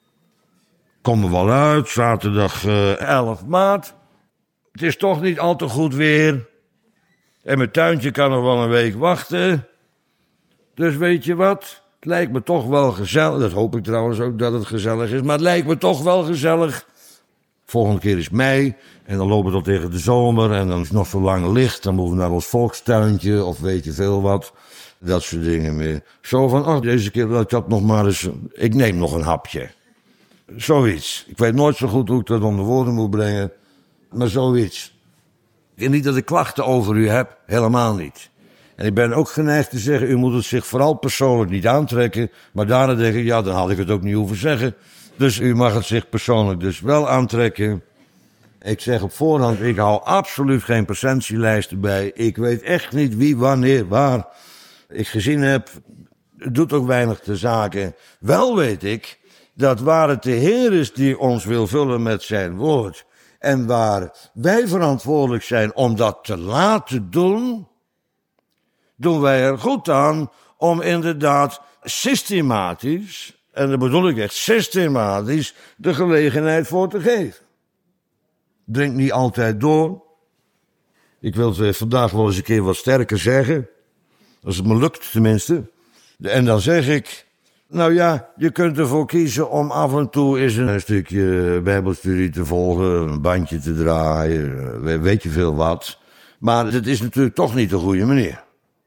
Speaker 1: Kom er wel uit, zaterdag uh, elf maart. Het is toch niet al te goed weer. En mijn tuintje kan nog wel een week wachten. Dus weet je wat? Het lijkt me toch wel gezellig. Dat hoop ik trouwens ook dat het gezellig is. Maar het lijkt me toch wel gezellig. Volgende keer is mei. En dan lopen we tot tegen de zomer. En dan is het nog zo lang licht. Dan moeten we naar ons volkstuintje. Of weet je veel wat. Dat soort dingen meer. Zo van, oh, deze keer dat ik dat nog maar eens. Ik neem nog een hapje. Zoiets. Ik weet nooit zo goed hoe ik dat onder woorden moet brengen. Maar zoiets. En niet dat ik klachten over u heb, helemaal niet. En ik ben ook geneigd te zeggen, u moet het zich vooral persoonlijk niet aantrekken. Maar daarna denk ik, ja, dan had ik het ook niet hoeven zeggen. Dus u mag het zich persoonlijk dus wel aantrekken. Ik zeg op voorhand, ik hou absoluut geen percentielijsten bij. Ik weet echt niet wie, wanneer, waar ik gezien heb. Het doet ook weinig te zaken. Wel weet ik dat waar het de Heer is die ons wil vullen met zijn woord, en waar wij verantwoordelijk zijn om dat te laten doen, doen wij er goed aan om inderdaad systematisch, en dat bedoel ik echt systematisch, de gelegenheid voor te geven. Drink niet altijd door. Ik wil het vandaag wel eens een keer wat sterker zeggen, als het me lukt tenminste. En dan zeg ik, nou ja, je kunt ervoor kiezen om af en toe eens een stukje bijbelstudie te volgen, een bandje te draaien, weet je veel wat. Maar dat is natuurlijk toch niet de goede manier.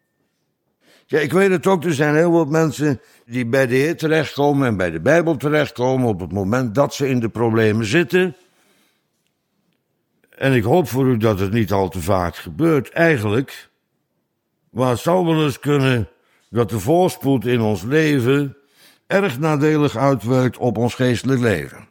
Speaker 1: Ja, ik weet het ook, er zijn heel wat mensen die bij de Heer terechtkomen en bij de Bijbel terechtkomen op het moment dat ze in de problemen zitten. En ik hoop voor u dat het niet al te vaak gebeurt. Eigenlijk, maar het zou wel eens kunnen dat de voorspoed in ons leven erg nadelig uitwerkt op ons geestelijk leven.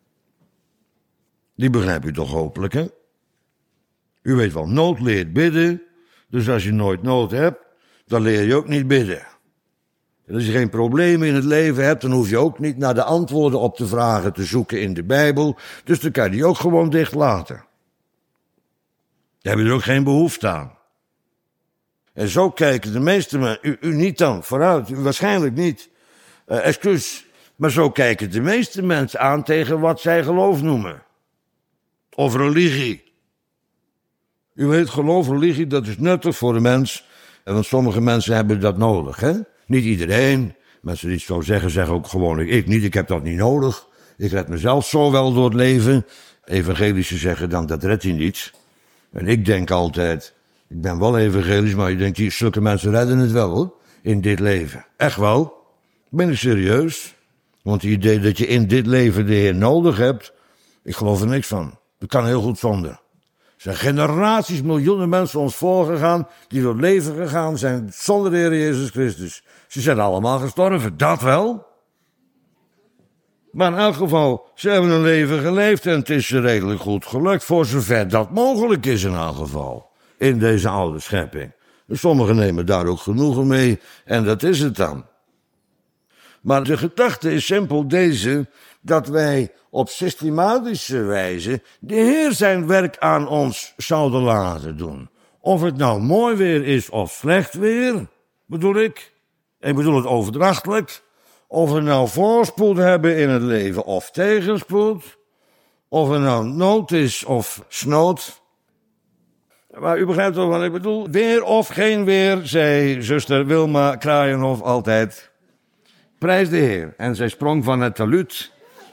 Speaker 1: Die begrijp u toch hopelijk, hè? U weet wel, nood leert bidden, dus als je nooit nood hebt, dan leer je ook niet bidden. En als je geen problemen in het leven hebt, dan hoef je ook niet naar de antwoorden op de vragen te zoeken in de Bijbel, dus dan kan je die ook gewoon dicht laten. Daar heb je er ook geen behoefte aan. En zo kijken de meeste mensen, u, u niet dan, vooruit, u waarschijnlijk niet. Uh, excuus, maar zo kijken de meeste mensen aan tegen wat zij geloof noemen. Of religie. U weet, geloof, religie, dat is nuttig voor de mens. En want sommige mensen hebben dat nodig, hè? Niet iedereen. Mensen die het zo zeggen, zeggen ook gewoon, ik niet, ik heb dat niet nodig. Ik red mezelf zo wel door het leven. Evangelische zeggen dan, dat redt hij niet. En ik denk altijd, ik ben wel evangelisch, maar je denkt, die zulke mensen redden het wel, hoor. In dit leven. Echt wel. Ben ik serieus? Want het idee dat je in dit leven de Heer nodig hebt, ik geloof er niks van. Dat kan heel goed zonder. Er zijn generaties, miljoenen mensen ons voorgegaan, die door het leven gegaan zijn zonder de Heer Jezus Christus. Ze zijn allemaal gestorven, dat wel. Maar in elk geval, ze hebben een leven geleefd en het is ze redelijk goed gelukt, voor zover dat mogelijk is in elk geval. In deze oude schepping. Dus sommigen nemen daar ook genoegen mee en dat is het dan. Maar de gedachte is simpel deze, dat wij op systematische wijze de Heer zijn werk aan ons zouden laten doen. Of het nou mooi weer is of slecht weer, bedoel ik. Ik bedoel het overdrachtelijk. Of we nou voorspoed hebben in het leven of tegenspoed. Of er nou nood is of snood. Maar u begrijpt wel wat ik bedoel. Weer of geen weer, zei zuster Wilma Kraaienhof altijd. Prijs de Heer. En zij sprong van het talud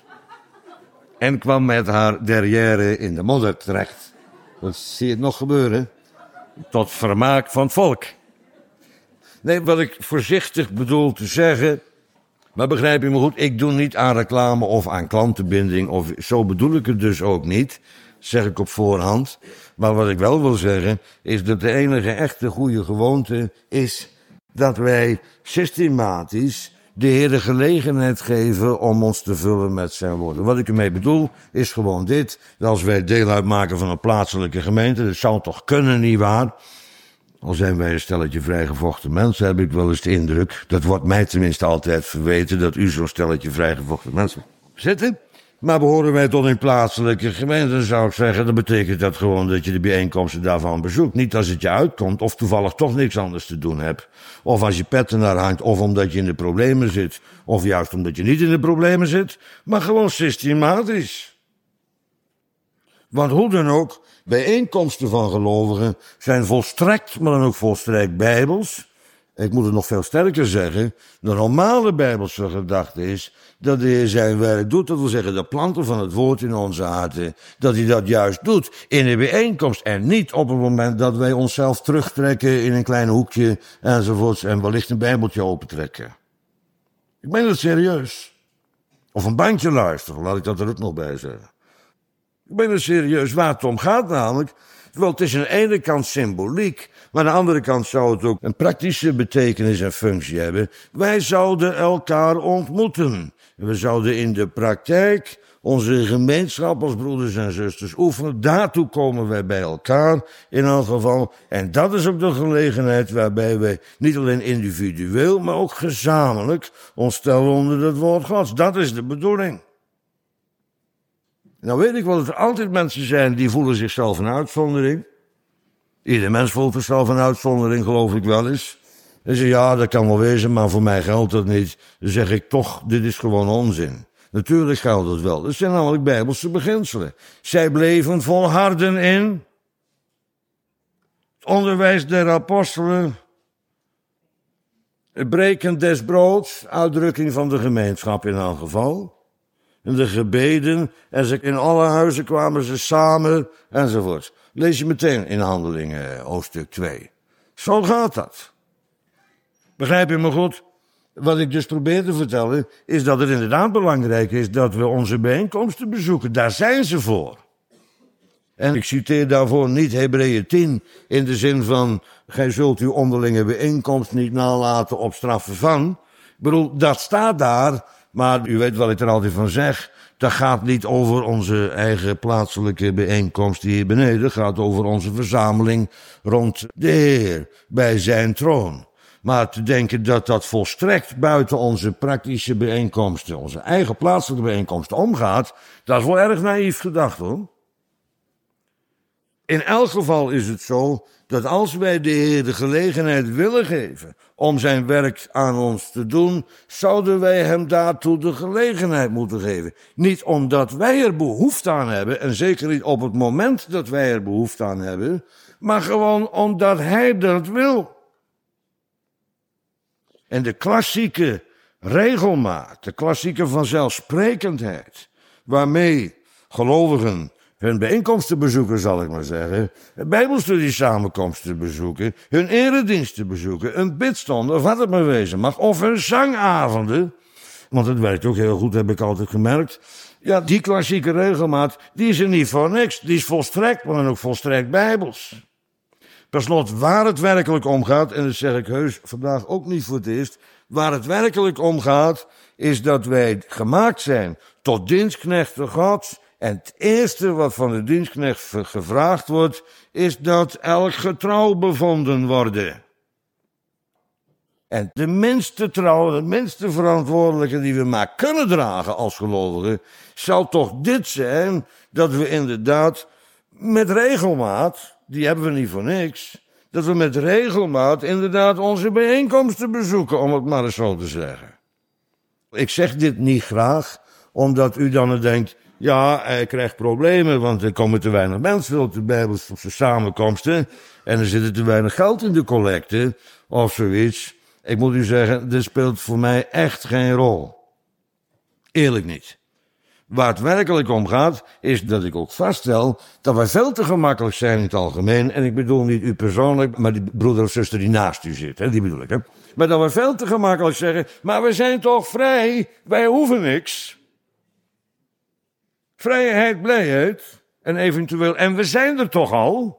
Speaker 1: en kwam met haar derrière in de modder terecht. Dat zie je het nog gebeuren. Tot vermaak van het volk. Nee, wat ik voorzichtig bedoel te zeggen, maar begrijp je me goed, ik doe niet aan reclame of aan klantenbinding, of zo bedoel ik het dus ook niet, zeg ik op voorhand. Maar wat ik wel wil zeggen, is dat de enige echte goede gewoonte is dat wij systematisch de Heer de gelegenheid geven om ons te vullen met zijn woorden. Wat ik ermee bedoel, is gewoon dit, dat als wij deel uitmaken van een plaatselijke gemeente, dat zou toch kunnen, nietwaar? Al zijn wij een stelletje vrijgevochten mensen, heb ik wel eens de indruk. Dat wordt mij tenminste altijd verweten, dat u zo'n stelletje vrijgevochten mensen zitten. Maar behoren wij tot een plaatselijke gemeente, dan zou ik zeggen, dan betekent dat gewoon dat je de bijeenkomsten daarvan bezoekt. Niet als het je uitkomt, of toevallig toch niks anders te doen hebt. Of als je pet ernaar hangt, of omdat je in de problemen zit. Of juist omdat je niet in de problemen zit, maar gewoon systematisch. Want hoe dan ook, bijeenkomsten van gelovigen zijn volstrekt, maar dan ook volstrekt bijbels. Ik moet het nog veel sterker zeggen, de normale bijbelse gedachte is dat de Heer zijn werk doet, dat wil zeggen de planten van het woord in onze harten, dat hij dat juist doet in de bijeenkomst en niet op het moment dat wij onszelf terugtrekken in een klein hoekje enzovoorts en wellicht een bijbeltje opentrekken. Ik meen het serieus. Of een bandje luisteren, laat ik dat er ook nog bij zeggen. Ik ben er serieus, waar het om gaat namelijk. Wel, het is aan de ene kant symboliek, maar aan de andere kant zou het ook een praktische betekenis en functie hebben. Wij zouden elkaar ontmoeten. We zouden in de praktijk onze gemeenschap als broeders en zusters oefenen. Daartoe komen wij bij elkaar in elk geval. En dat is ook de gelegenheid waarbij wij niet alleen individueel, maar ook gezamenlijk ons stellen onder het woord Gods. Dat is de bedoeling. Nou weet ik wel dat er altijd mensen zijn die voelen zichzelf een uitzondering. Ieder mens voelt zichzelf een uitzondering, geloof ik wel eens. En ze ja, dat kan wel wezen, maar voor mij geldt dat niet. Dan zeg ik toch, dit is gewoon onzin. Natuurlijk geldt het wel. Dat zijn namelijk bijbelse beginselen. Zij bleven volharden in het onderwijs der apostelen, het breken des broods, uitdrukking van de gemeenschap in elk geval. En de gebeden, en ze, in alle huizen kwamen ze samen, enzovoort. Lees je meteen in Handelingen, hoofdstuk twee. Zo gaat dat. Begrijp je me goed? Wat ik dus probeer te vertellen, is dat het inderdaad belangrijk is dat we onze bijeenkomsten bezoeken. Daar zijn ze voor. En ik citeer daarvoor niet Hebreeën tien, in de zin van, gij zult uw onderlinge bijeenkomst niet nalaten op straffen van. Ik bedoel, dat staat daar. Maar u weet wat ik er altijd van zeg, dat gaat niet over onze eigen plaatselijke bijeenkomst hier beneden. Dat gaat over onze verzameling rond de Heer, bij zijn troon. Maar te denken dat dat volstrekt buiten onze praktische bijeenkomsten, onze eigen plaatselijke bijeenkomsten omgaat, dat is wel erg naïef gedacht hoor. In elk geval is het zo dat als wij de Heer de gelegenheid willen geven om zijn werk aan ons te doen, zouden wij hem daartoe de gelegenheid moeten geven. Niet omdat wij er behoefte aan hebben, en zeker niet op het moment dat wij er behoefte aan hebben, maar gewoon omdat hij dat wil. En de klassieke regelmaat, de klassieke vanzelfsprekendheid, waarmee gelovigen hun bijeenkomsten bezoeken, zal ik maar zeggen, bijbelstudiesamenkomsten bezoeken, hun erediensten bezoeken, een bidstond, of wat het maar wezen mag, of hun zangavonden, want het werkt ook heel goed, heb ik altijd gemerkt. Ja, die klassieke regelmaat, die is er niet voor niks, die is volstrekt, maar dan ook volstrekt bijbels. Per slot, waar het werkelijk om gaat, en dat zeg ik heus vandaag ook niet voor het eerst, waar het werkelijk om gaat, is dat wij gemaakt zijn tot dienstknechten Gods. En het eerste wat van de dienstknecht gevraagd wordt, is dat elk getrouw bevonden worden. En de minste trouw, de minste verantwoordelijke die we maar kunnen dragen als gelovigen, zal toch dit zijn, dat we inderdaad met regelmaat, die hebben we niet voor niks, dat we met regelmaat inderdaad onze bijeenkomsten bezoeken, om het maar eens zo te zeggen. Ik zeg dit niet graag, omdat u dan denkt, ja, hij krijgt problemen, want er komen te weinig mensen op de Bijbelse samenkomsten en er zit te weinig geld in de collecte, of zoiets. Ik moet u zeggen, dit speelt voor mij echt geen rol. Eerlijk niet. Waar het werkelijk om gaat, is dat ik ook vaststel dat wij veel te gemakkelijk zijn in het algemeen. En ik bedoel niet u persoonlijk, maar die broeder of zuster die naast u zit. Hè, die bedoel ik. Hè. Maar dat we veel te gemakkelijk zeggen, maar we zijn toch vrij, wij hoeven niks. Vrijheid, blijheid en eventueel, en we zijn er toch al.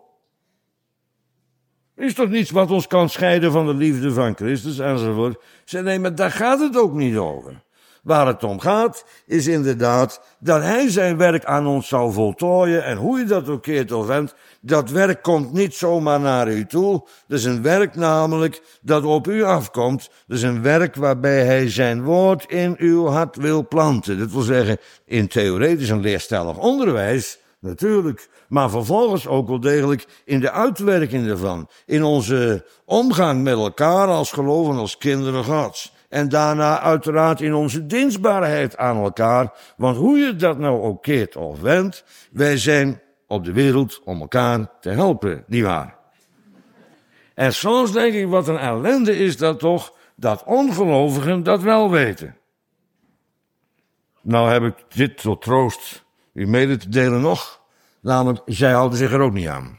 Speaker 1: Is toch niets wat ons kan scheiden van de liefde van Christus enzovoort. Zeg, nee, maar daar gaat het ook niet over. Waar het om gaat, is inderdaad dat hij zijn werk aan ons zou voltooien. En hoe je dat ook keert of wendt, dat werk komt niet zomaar naar u toe. Dat is een werk namelijk dat op u afkomt. Dat is een werk waarbij hij zijn woord in uw hart wil planten. Dat wil zeggen, in theoretisch en leerstellig onderwijs, natuurlijk, maar vervolgens ook wel degelijk in de uitwerking ervan. In onze omgang met elkaar als gelovigen, als kinderen Gods. En daarna uiteraard in onze dienstbaarheid aan elkaar. Want hoe je dat nou ook keert of wendt, wij zijn op de wereld om elkaar te helpen, nietwaar? En soms denk ik, wat een ellende is dat toch, dat ongelovigen dat wel weten. Nou heb ik dit tot troost u mede te delen nog. Namelijk, zij houden zich er ook niet aan.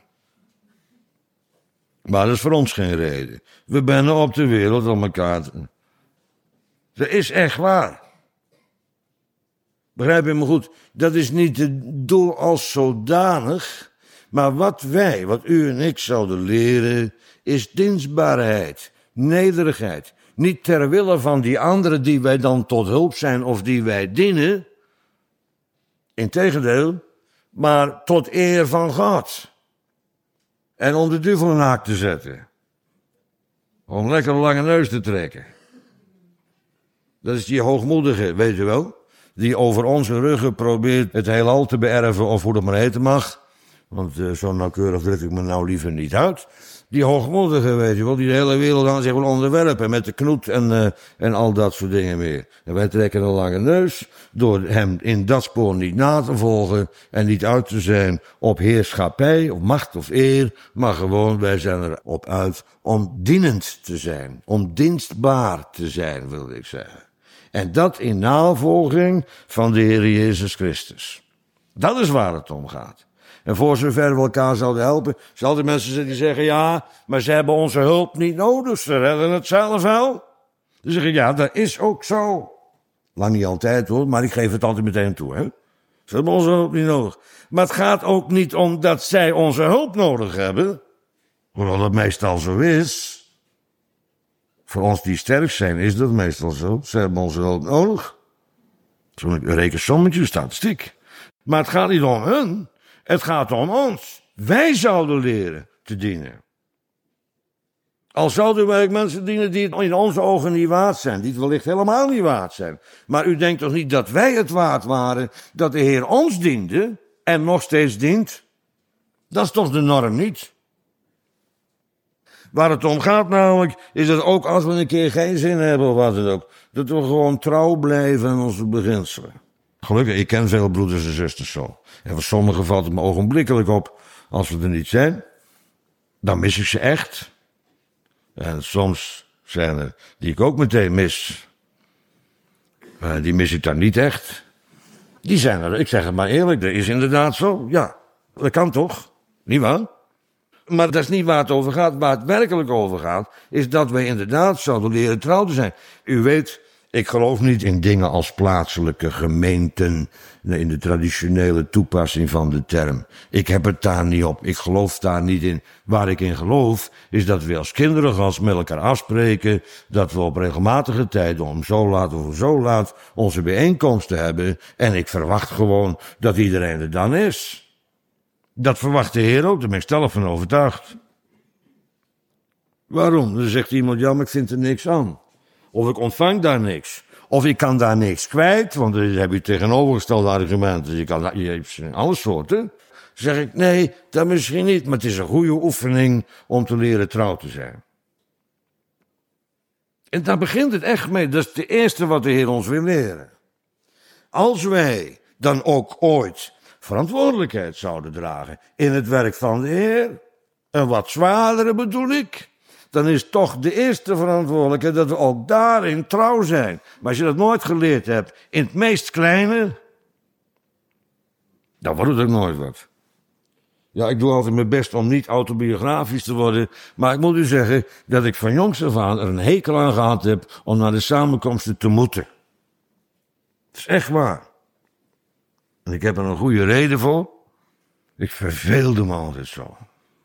Speaker 1: Maar dat is voor ons geen reden. We zijn op de wereld om elkaar te... Dat is echt waar. Begrijp je me goed? Dat is niet het doel als zodanig. Maar wat wij, wat u en ik zouden leren, is dienstbaarheid, nederigheid. Niet ter wille van die anderen die wij dan tot hulp zijn of die wij dienen. Integendeel, maar tot eer van God. En om de duivel een haak te zetten. Om lekker een lange neus te trekken. Dat is die hoogmoedige, weet je wel. Die over onze ruggen probeert het heelal te beërven of hoe dat maar heten mag. Want uh, zo nauwkeurig druk ik me nou liever niet uit. Die hoogmoedige, weet je wel, die de hele wereld aan zich wil onderwerpen. Met de knoet en, uh, en al dat soort dingen meer. En wij trekken een lange neus door hem in dat spoor niet na te volgen. En niet uit te zijn op heerschappij, of macht of eer. Maar gewoon, wij zijn erop uit om dienend te zijn. Om dienstbaar te zijn, wilde ik zeggen. En dat in navolging van de Heer Jezus Christus. Dat is waar het om gaat. En voor zover we elkaar zouden helpen, zal de mensen zijn die zeggen, ja, maar ze hebben onze hulp niet nodig, ze redden het zelf wel. Dan zeg ik, ja, dat is ook zo. Lang niet altijd hoor, maar ik geef het altijd meteen toe, hè. Ze hebben onze hulp niet nodig. Maar het gaat ook niet om dat zij onze hulp nodig hebben, hoewel dat meestal zo is. Voor ons die sterk zijn, is dat meestal zo. Ze hebben onze hulp nodig. Zo'n rekensommetje, statistiek. Maar het gaat niet om hun. Het gaat om ons. Wij zouden leren te dienen. Al zouden wij mensen dienen die het in onze ogen niet waard zijn. Die het wellicht helemaal niet waard zijn. Maar u denkt toch niet dat wij het waard waren dat de Heer ons diende en nog steeds dient? Dat is toch de norm niet? Waar het om gaat namelijk, is dat ook als we een keer geen zin hebben of wat dan ook, dat we gewoon trouw blijven aan onze beginselen. Gelukkig, ik ken veel broeders en zusters zo. En voor sommigen valt het me ogenblikkelijk op, als we er niet zijn, dan mis ik ze echt. En soms zijn er die ik ook meteen mis. Uh, die mis ik dan niet echt. Die zijn er, ik zeg het maar eerlijk, dat is inderdaad zo. Ja, dat kan toch? Niet waar? Maar dat is niet waar het over gaat. Waar het werkelijk over gaat, is dat wij inderdaad zouden leren trouw te zijn. U weet, ik geloof niet in dingen als plaatselijke gemeenten, in de traditionele toepassing van de term. Ik heb het daar niet op. Ik geloof daar niet in. Waar ik in geloof, is dat we als kinderen als met elkaar afspreken, dat we op regelmatige tijden om zo laat of zo laat onze bijeenkomsten hebben. En ik verwacht gewoon dat iedereen er dan is. Dat verwacht de Heer ook, daar ben ik zelf van overtuigd. Waarom? Dan zegt iemand, ja, maar ik vind er niks aan. Of ik ontvang daar niks. Of ik kan daar niks kwijt, want dan heb je tegenovergestelde argumenten. Je kan, je hebt alle soorten. Zeg ik, nee, dat misschien niet, maar het is een goede oefening om te leren trouw te zijn. En daar begint het echt mee. Dat is het eerste wat de Heer ons wil leren. Als wij dan ook ooit verantwoordelijkheid zouden dragen in het werk van de Heer, een wat zwaardere bedoel ik, dan is toch de eerste verantwoordelijkheid dat we ook daarin trouw zijn. Maar als je dat nooit geleerd hebt in het meest kleine, dan wordt het ook nooit wat. Ja, ik doe altijd mijn best om niet autobiografisch te worden, maar ik moet u zeggen dat ik van jongs af aan er een hekel aan gehad heb om naar de samenkomsten te moeten. Dat is echt waar. En ik heb er een goede reden voor. Ik verveelde me altijd zo.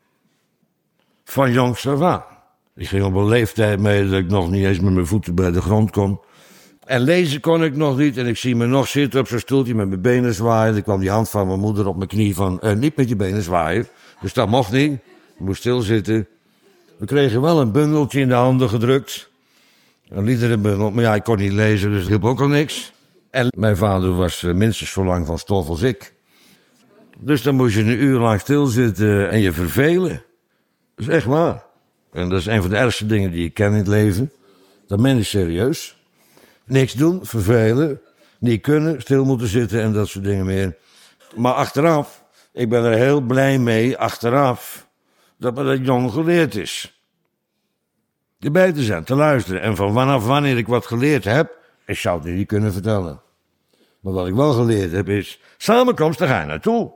Speaker 1: Van jongs af aan. Ik ging op een leeftijd mee dat ik nog niet eens met mijn voeten bij de grond kon. En lezen kon ik nog niet. En ik zie me nog zitten op zo'n stoeltje met mijn benen zwaaien. Er kwam die hand van mijn moeder op mijn knie van, eh, niet met je benen zwaaien. Dus dat mocht niet. Ik moest stilzitten. We kregen wel een bundeltje in de handen gedrukt. Een liederenbundel. Maar ja, ik kon niet lezen, dus dat hielp ook al niks. En mijn vader was minstens zo lang van stof als ik. Dus dan moest je een uur lang stilzitten en je vervelen. Dat is echt waar. En dat is een van de ergste dingen die ik ken in het leven. Dat meen ik serieus. Niks doen, vervelen, niet kunnen, stil moeten zitten en dat soort dingen meer. Maar achteraf, ik ben er heel blij mee, achteraf, dat me dat jong geleerd is. Erbij te zijn, te luisteren. En van vanaf wanneer ik wat geleerd heb, ik zou het niet kunnen vertellen. Maar wat ik wel geleerd heb is, samenkomst, daar ga je naartoe.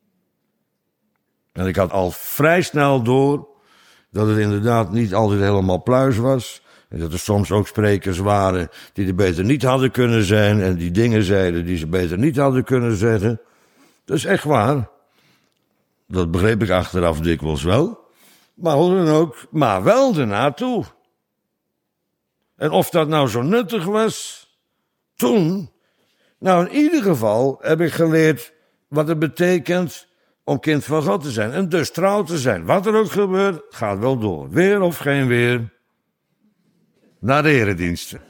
Speaker 1: En ik had al vrij snel door dat het inderdaad niet altijd helemaal pluis was. En dat er soms ook sprekers waren die er beter niet hadden kunnen zijn. En die dingen zeiden die ze beter niet hadden kunnen zeggen. Dat is echt waar. Dat begreep ik achteraf dikwijls wel. Maar hoe dan ook, maar wel ernaartoe. En of dat nou zo nuttig was, toen. Nou, in ieder geval heb ik geleerd wat het betekent om kind van God te zijn. En dus trouw te zijn. Wat er ook gebeurt, gaat wel door. Weer of geen weer. Naar de erediensten.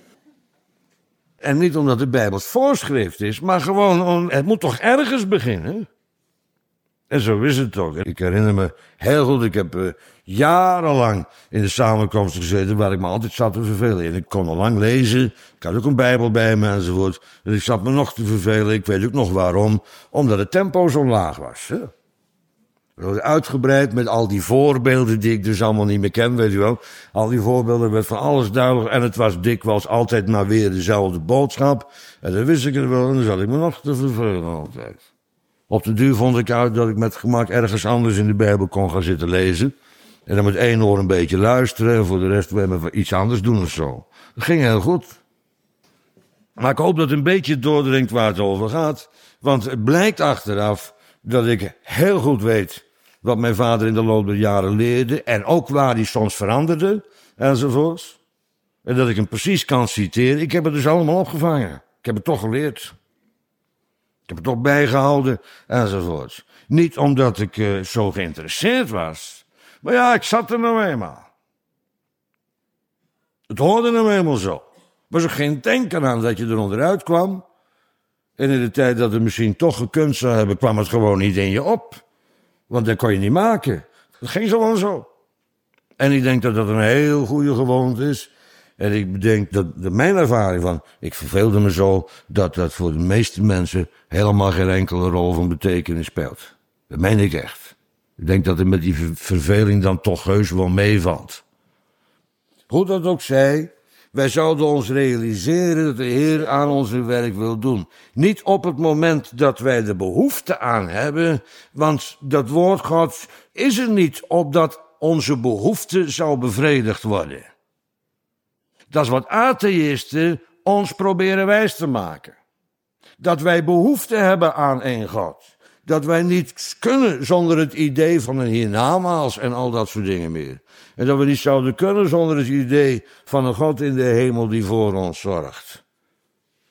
Speaker 1: En niet omdat de Bijbel voorschrift is, maar gewoon om, het moet toch ergens beginnen? En zo is het ook. Ik herinner me heel goed, ik heb uh, jarenlang in de samenkomst gezeten waar ik me altijd zat te vervelen. En ik kon al lang lezen, ik had ook een Bijbel bij me enzovoort. Dus ik zat me nog te vervelen, ik weet ook nog waarom. Omdat het tempo zo laag was. Hè? Uitgebreid met al die voorbeelden die ik dus allemaal niet meer ken, weet u wel. Al die voorbeelden werd van alles duidelijk en het was dikwijls altijd maar weer dezelfde boodschap. En dan wist ik het wel en dan zat ik me nog te vervelen altijd. Op de duur vond ik uit dat ik met gemak ergens anders in de Bijbel kon gaan zitten lezen. En dan met één oor een beetje luisteren en voor de rest weer iets anders doen of zo. Dat ging heel goed. Maar ik hoop dat het een beetje doordringt waar het over gaat. Want het blijkt achteraf dat ik heel goed weet wat mijn vader in de loop der jaren leerde. En ook waar hij soms veranderde enzovoorts. En dat ik hem precies kan citeren. Ik heb het dus allemaal opgevangen. Ik heb het toch geleerd. Ik heb het toch bijgehouden enzovoorts. Niet omdat ik uh, zo geïnteresseerd was. Maar ja, ik zat er nou eenmaal. Het hoorde nou eenmaal zo. Er was ook geen denken aan dat je er onderuit kwam. En in de tijd dat het misschien toch gekund zou hebben, kwam het gewoon niet in je op. Want dat kon je niet maken. Dat ging gewoon zo. En ik denk dat dat een heel goede gewoonte is. En ik denk dat de, mijn ervaring van, ik verveelde me zo, dat dat voor de meeste mensen helemaal geen enkele rol van betekenis speelt. Dat meen ik echt. Ik denk dat het met die verveling dan toch heus wel meevalt. Hoe dat ook zij, wij zouden ons realiseren dat de Heer aan onze werk wil doen. Niet op het moment dat wij de behoefte aan hebben, want dat woord Gods is er niet opdat onze behoefte zou bevredigd worden. Dat is wat atheïsten ons proberen wijs te maken. Dat wij behoefte hebben aan één God. Dat wij niet kunnen zonder het idee van een hiernamaals en al dat soort dingen meer. En dat we niet zouden kunnen zonder het idee van een God in de hemel die voor ons zorgt.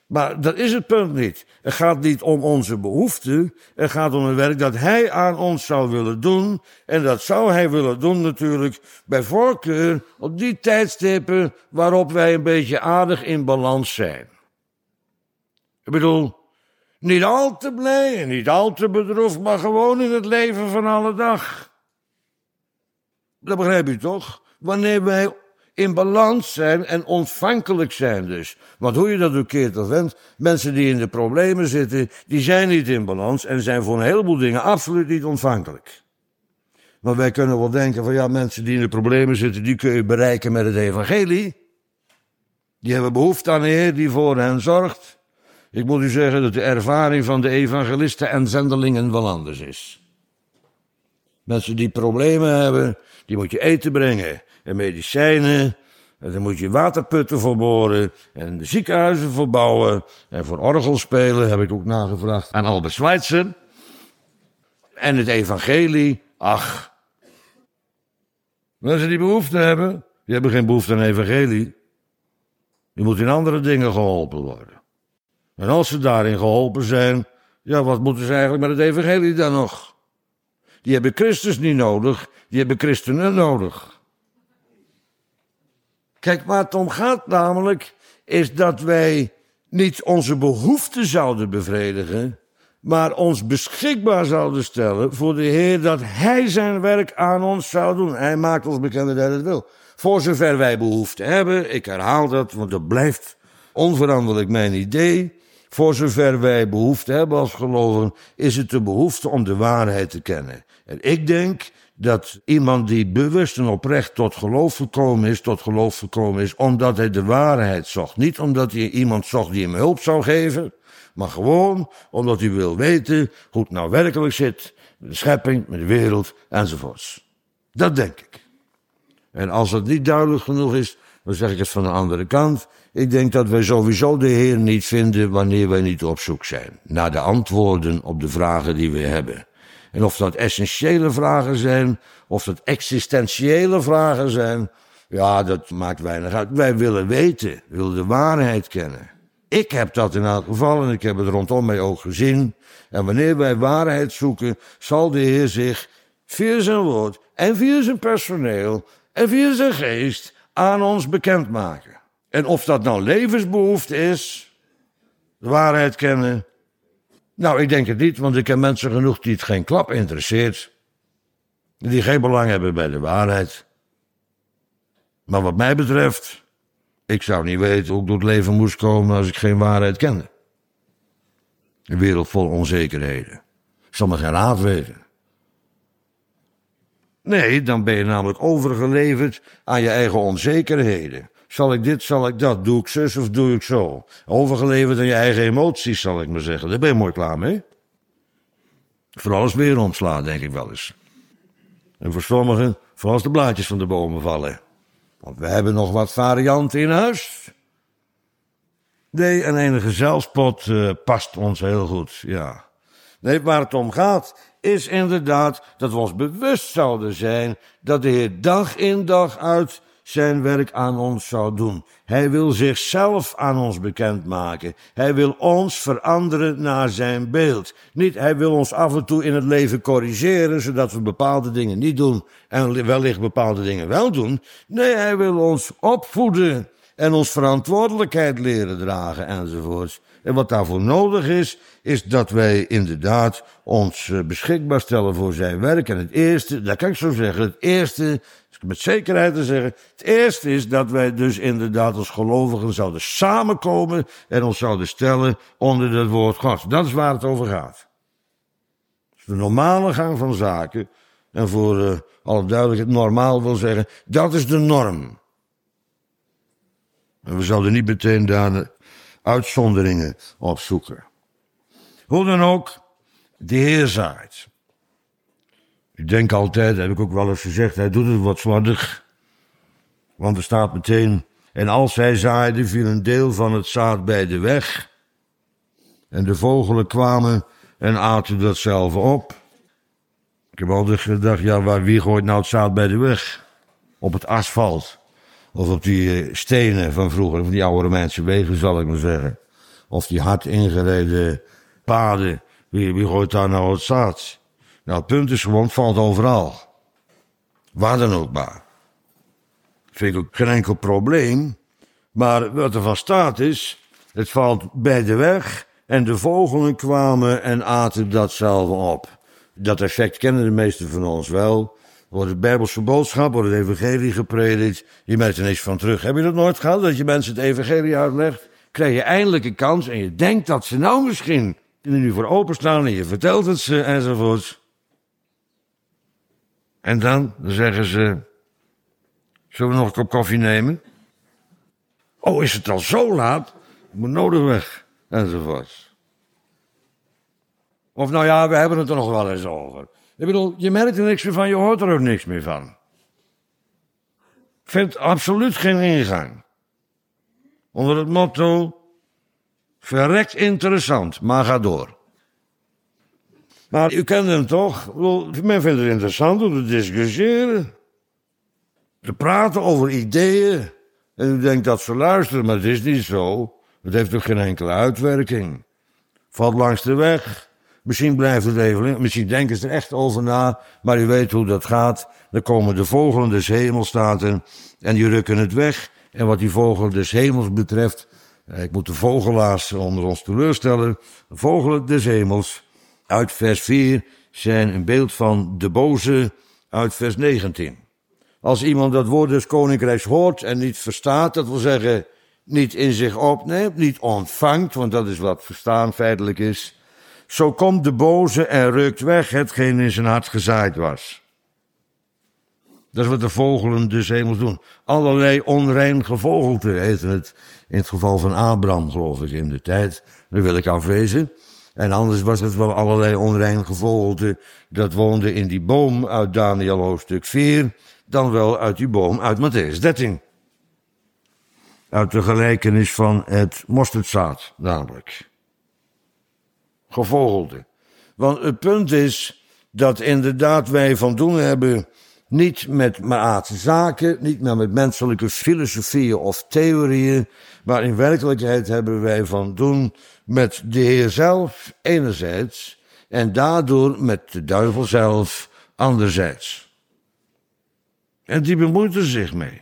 Speaker 1: Maar dat is het punt niet. Het gaat niet om onze behoeften. Het gaat om het werk dat hij aan ons zou willen doen. En dat zou hij willen doen natuurlijk bij voorkeur op die tijdstippen waarop wij een beetje aardig in balans zijn. Ik bedoel, niet al te blij en niet al te bedroefd, maar gewoon in het leven van alle dag. Dat begrijp je toch? Wanneer wij in balans zijn en ontvankelijk zijn dus. Want hoe je dat ook keert of wendt, mensen die in de problemen zitten, die zijn niet in balans en zijn voor een heleboel dingen absoluut niet ontvankelijk. Maar wij kunnen wel denken van ja, mensen die in de problemen zitten, die kun je bereiken met het evangelie. Die hebben behoefte aan de Heer die voor hen zorgt. Ik moet u zeggen dat de ervaring van de evangelisten en zendelingen wel anders is. Mensen die problemen hebben, die moet je eten brengen en medicijnen. En dan moet je waterputten voor boren en de ziekenhuizen voor bouwen. En voor orgelspelen heb ik ook nagevraagd aan Albert Schweitzer. En het evangelie, ach. Mensen die behoefte hebben, die hebben geen behoefte aan evangelie. Die moeten in andere dingen geholpen worden. En als ze daarin geholpen zijn, ja, wat moeten ze eigenlijk met het evangelie dan nog? Die hebben Christus niet nodig, die hebben christenen nodig. Kijk, waar het om gaat namelijk, is dat wij niet onze behoeften zouden bevredigen, maar ons beschikbaar zouden stellen voor de Heer dat Hij zijn werk aan ons zou doen. Hij maakt ons bekend dat Hij dat wil. Voor zover wij behoefte hebben, ik herhaal dat, want dat blijft onveranderlijk mijn idee. Voor zover wij behoefte hebben als gelovigen, is het de behoefte om de waarheid te kennen. En ik denk dat iemand die bewust en oprecht tot geloof gekomen is, tot geloof gekomen is, omdat hij de waarheid zocht. Niet omdat hij iemand zocht die hem hulp zou geven, maar gewoon omdat hij wil weten hoe het nou werkelijk zit met de schepping, met de wereld enzovoorts. Dat denk ik. En als het niet duidelijk genoeg is, dan zeg ik het van de andere kant. Ik denk dat wij sowieso de Heer niet vinden wanneer wij niet op zoek zijn naar de antwoorden op de vragen die we hebben. En of dat essentiële vragen zijn, of dat existentiële vragen zijn, ja, dat maakt weinig uit. Wij willen weten, we willen de waarheid kennen. Ik heb dat in elk geval en ik heb het rondom mij ook gezien. En wanneer wij waarheid zoeken, zal de Heer zich via zijn woord en via zijn personeel en via zijn geest aan ons bekendmaken. En of dat nou levensbehoefte is, de waarheid kennen. Nou, ik denk het niet, want ik heb mensen genoeg die het geen klap interesseert. Die geen belang hebben bij de waarheid. Maar wat mij betreft, ik zou niet weten hoe ik door het leven moest komen als ik geen waarheid kende. Een wereld vol onzekerheden. Ik zal me geen raad weten. Nee, dan ben je namelijk overgeleverd aan je eigen onzekerheden. Zal ik dit, zal ik dat, doe ik zus of doe ik zo? Overgeleverd aan je eigen emoties, zal ik maar zeggen. Daar ben je mooi klaar mee. Vooral als het weer omslaat, denk ik wel eens. En voor sommigen, vooral als de blaadjes van de bomen vallen. Want we hebben nog wat varianten in huis. Nee, en enige zelfspot uh, past ons heel goed, ja. Nee, waar het om gaat, is inderdaad dat we ons bewust zouden zijn dat de Heer dag in dag uit zijn werk aan ons zou doen. Hij wil zichzelf aan ons bekendmaken. Hij wil ons veranderen naar zijn beeld. Niet, hij wil ons af en toe in het leven corrigeren, zodat we bepaalde dingen niet doen en wellicht bepaalde dingen wel doen. Nee, hij wil ons opvoeden en ons verantwoordelijkheid leren dragen enzovoort. En wat daarvoor nodig is, is dat wij inderdaad ons beschikbaar stellen voor zijn werk. En het eerste, dat kan ik zo zeggen, het eerste, met zekerheid te zeggen, het eerste is dat wij dus inderdaad als gelovigen zouden samenkomen en ons zouden stellen onder het woord God. Dat is waar het over gaat. Dus de normale gang van zaken, en voor uh, alle duidelijkheid normaal wil zeggen, dat is de norm. En we zouden niet meteen daar uitzonderingen opzoeken. Hoe dan ook, de Heer zaait. Ik denk altijd, heb ik ook wel eens gezegd, hij doet het wat slordig. Want er staat meteen, en als hij zaaide, viel een deel van het zaad bij de weg. En de vogelen kwamen en aten dat zelf op. Ik heb altijd gedacht, ja, waar, wie gooit nou het zaad bij de weg? Op het asfalt. Of op die stenen van vroeger, van die oude Romeinse wegen, zal ik maar zeggen. Of die hard ingereden paden, wie, wie gooit daar nou het zaad? Nou, het punt is gewoon, het valt overal. Waar dan ook maar. Vind ik ook geen enkel probleem. Maar wat er van staat is, het valt bij de weg en de vogelen kwamen en aten datzelfde op. Dat effect kennen de meesten van ons wel. Wordt het Bijbelse boodschap, wordt het evangelie gepredikt, je merkt er niks van terug. Heb je dat nooit gehad, dat je mensen het evangelie uitlegt? Krijg je eindelijk een kans en je denkt dat ze nou misschien er nu voor openstaan en je vertelt het ze enzovoort. En dan, dan zeggen ze, zullen we nog een kop koffie nemen? Oh, is het al zo laat? Ik moet nodig weg, enzovoort. Of nou ja, we hebben het er nog wel eens over. Ik bedoel, je merkt er niks meer van, je hoort er ook niks meer van. Ik vind absoluut geen ingang. Onder het motto, verrekt interessant, maar ga door. Maar u kent hem toch? Ik bedoel, men vindt het interessant om te discussiëren. Te praten over ideeën. En u denkt dat ze luisteren, maar het is niet zo. Het heeft ook geen enkele uitwerking. Valt langs de weg. Misschien blijft het even, misschien denken ze er echt over na, maar u weet hoe dat gaat. Dan komen de vogelen des hemels staat er, en die rukken het weg. En wat die vogelen des hemels betreft, ik moet de vogelaars onder ons teleurstellen. De vogelen des hemels uit vers vier zijn een beeld van de boze uit vers negentien. Als iemand dat woord des koninkrijks hoort en niet verstaat, dat wil zeggen niet in zich opneemt, niet ontvangt, want dat is wat verstaan feitelijk is. Zo komt de boze en rukt weg hetgeen in zijn hart gezaaid was. Dat is wat de vogelen des hemels doen. Allerlei onrein gevogelte heette het in het geval van Abraham, geloof ik, in de tijd. Daar wil ik afwezen. En anders was het wel allerlei onrein gevogelte dat woonde in die boom uit Daniel hoofdstuk vier, dan wel uit die boom uit Mattheüs dertien. Uit de gelijkenis van het mosterdzaad, namelijk. Gevogelte. Want het punt is dat inderdaad wij van doen hebben niet met maat zaken, niet meer met menselijke filosofieën of theorieën, maar in werkelijkheid hebben wij van doen met de Heer zelf enerzijds en daardoor met de duivel zelf anderzijds. En die bemoeit er zich mee.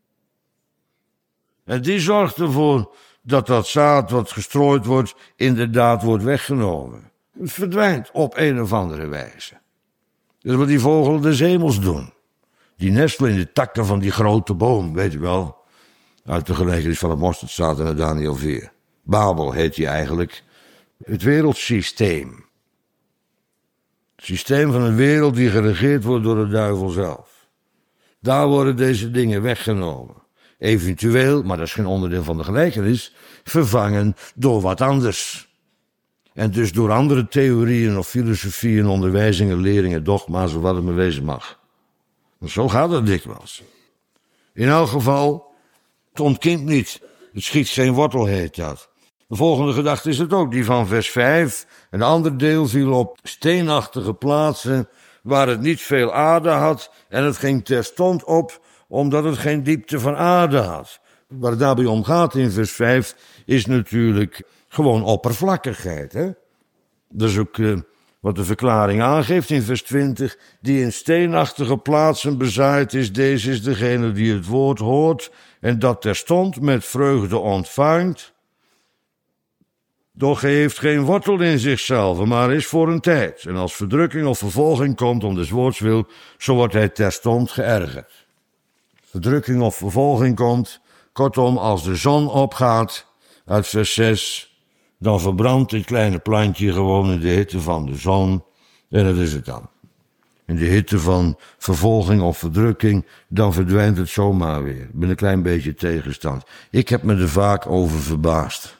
Speaker 1: En die zorgt ervoor dat dat zaad wat gestrooid wordt, inderdaad wordt weggenomen. Het verdwijnt op een of andere wijze. Dat is wat die vogelen des hemels doen. Die nestelen in de takken van die grote boom, weet u wel. Uit de gelijkenis van het mosterdzaad en het Daniel vier. Babel heet die eigenlijk. Het wereldsysteem. Het systeem van een wereld die geregeerd wordt door de duivel zelf. Daar worden deze dingen weggenomen. Eventueel, maar dat is geen onderdeel van de gelijkenis, vervangen door wat anders. En dus door andere theorieën of filosofieën, onderwijzingen, leringen, dogma's of wat het maar wezen mag. Want zo gaat het dikwijls. In elk geval, het ontkiemt niet. Het schiet geen wortel, heet dat. De volgende gedachte is het ook, die van vers vijf. Een ander deel viel op steenachtige plaatsen waar het niet veel aarde had en het ging terstond op omdat het geen diepte van aarde had. Waar het daarbij om gaat in vers vijf is natuurlijk gewoon oppervlakkigheid. Hè? Dat is ook uh, wat de verklaring aangeeft in vers twintig. Die in steenachtige plaatsen bezaaid is, deze is degene die het woord hoort en dat terstond met vreugde ontvangt. Doch hij heeft geen wortel in zichzelf, maar is voor een tijd. En als verdrukking of vervolging komt om des woords wil, zo wordt hij terstond geërgerd. Verdrukking of vervolging komt, kortom, als de zon opgaat, uit vers zes, dan verbrandt dit kleine plantje gewoon in de hitte van de zon, en dat is het dan. In de hitte van vervolging of verdrukking, dan verdwijnt het zomaar weer, met een klein beetje tegenstand. Ik heb me er vaak over verbaasd.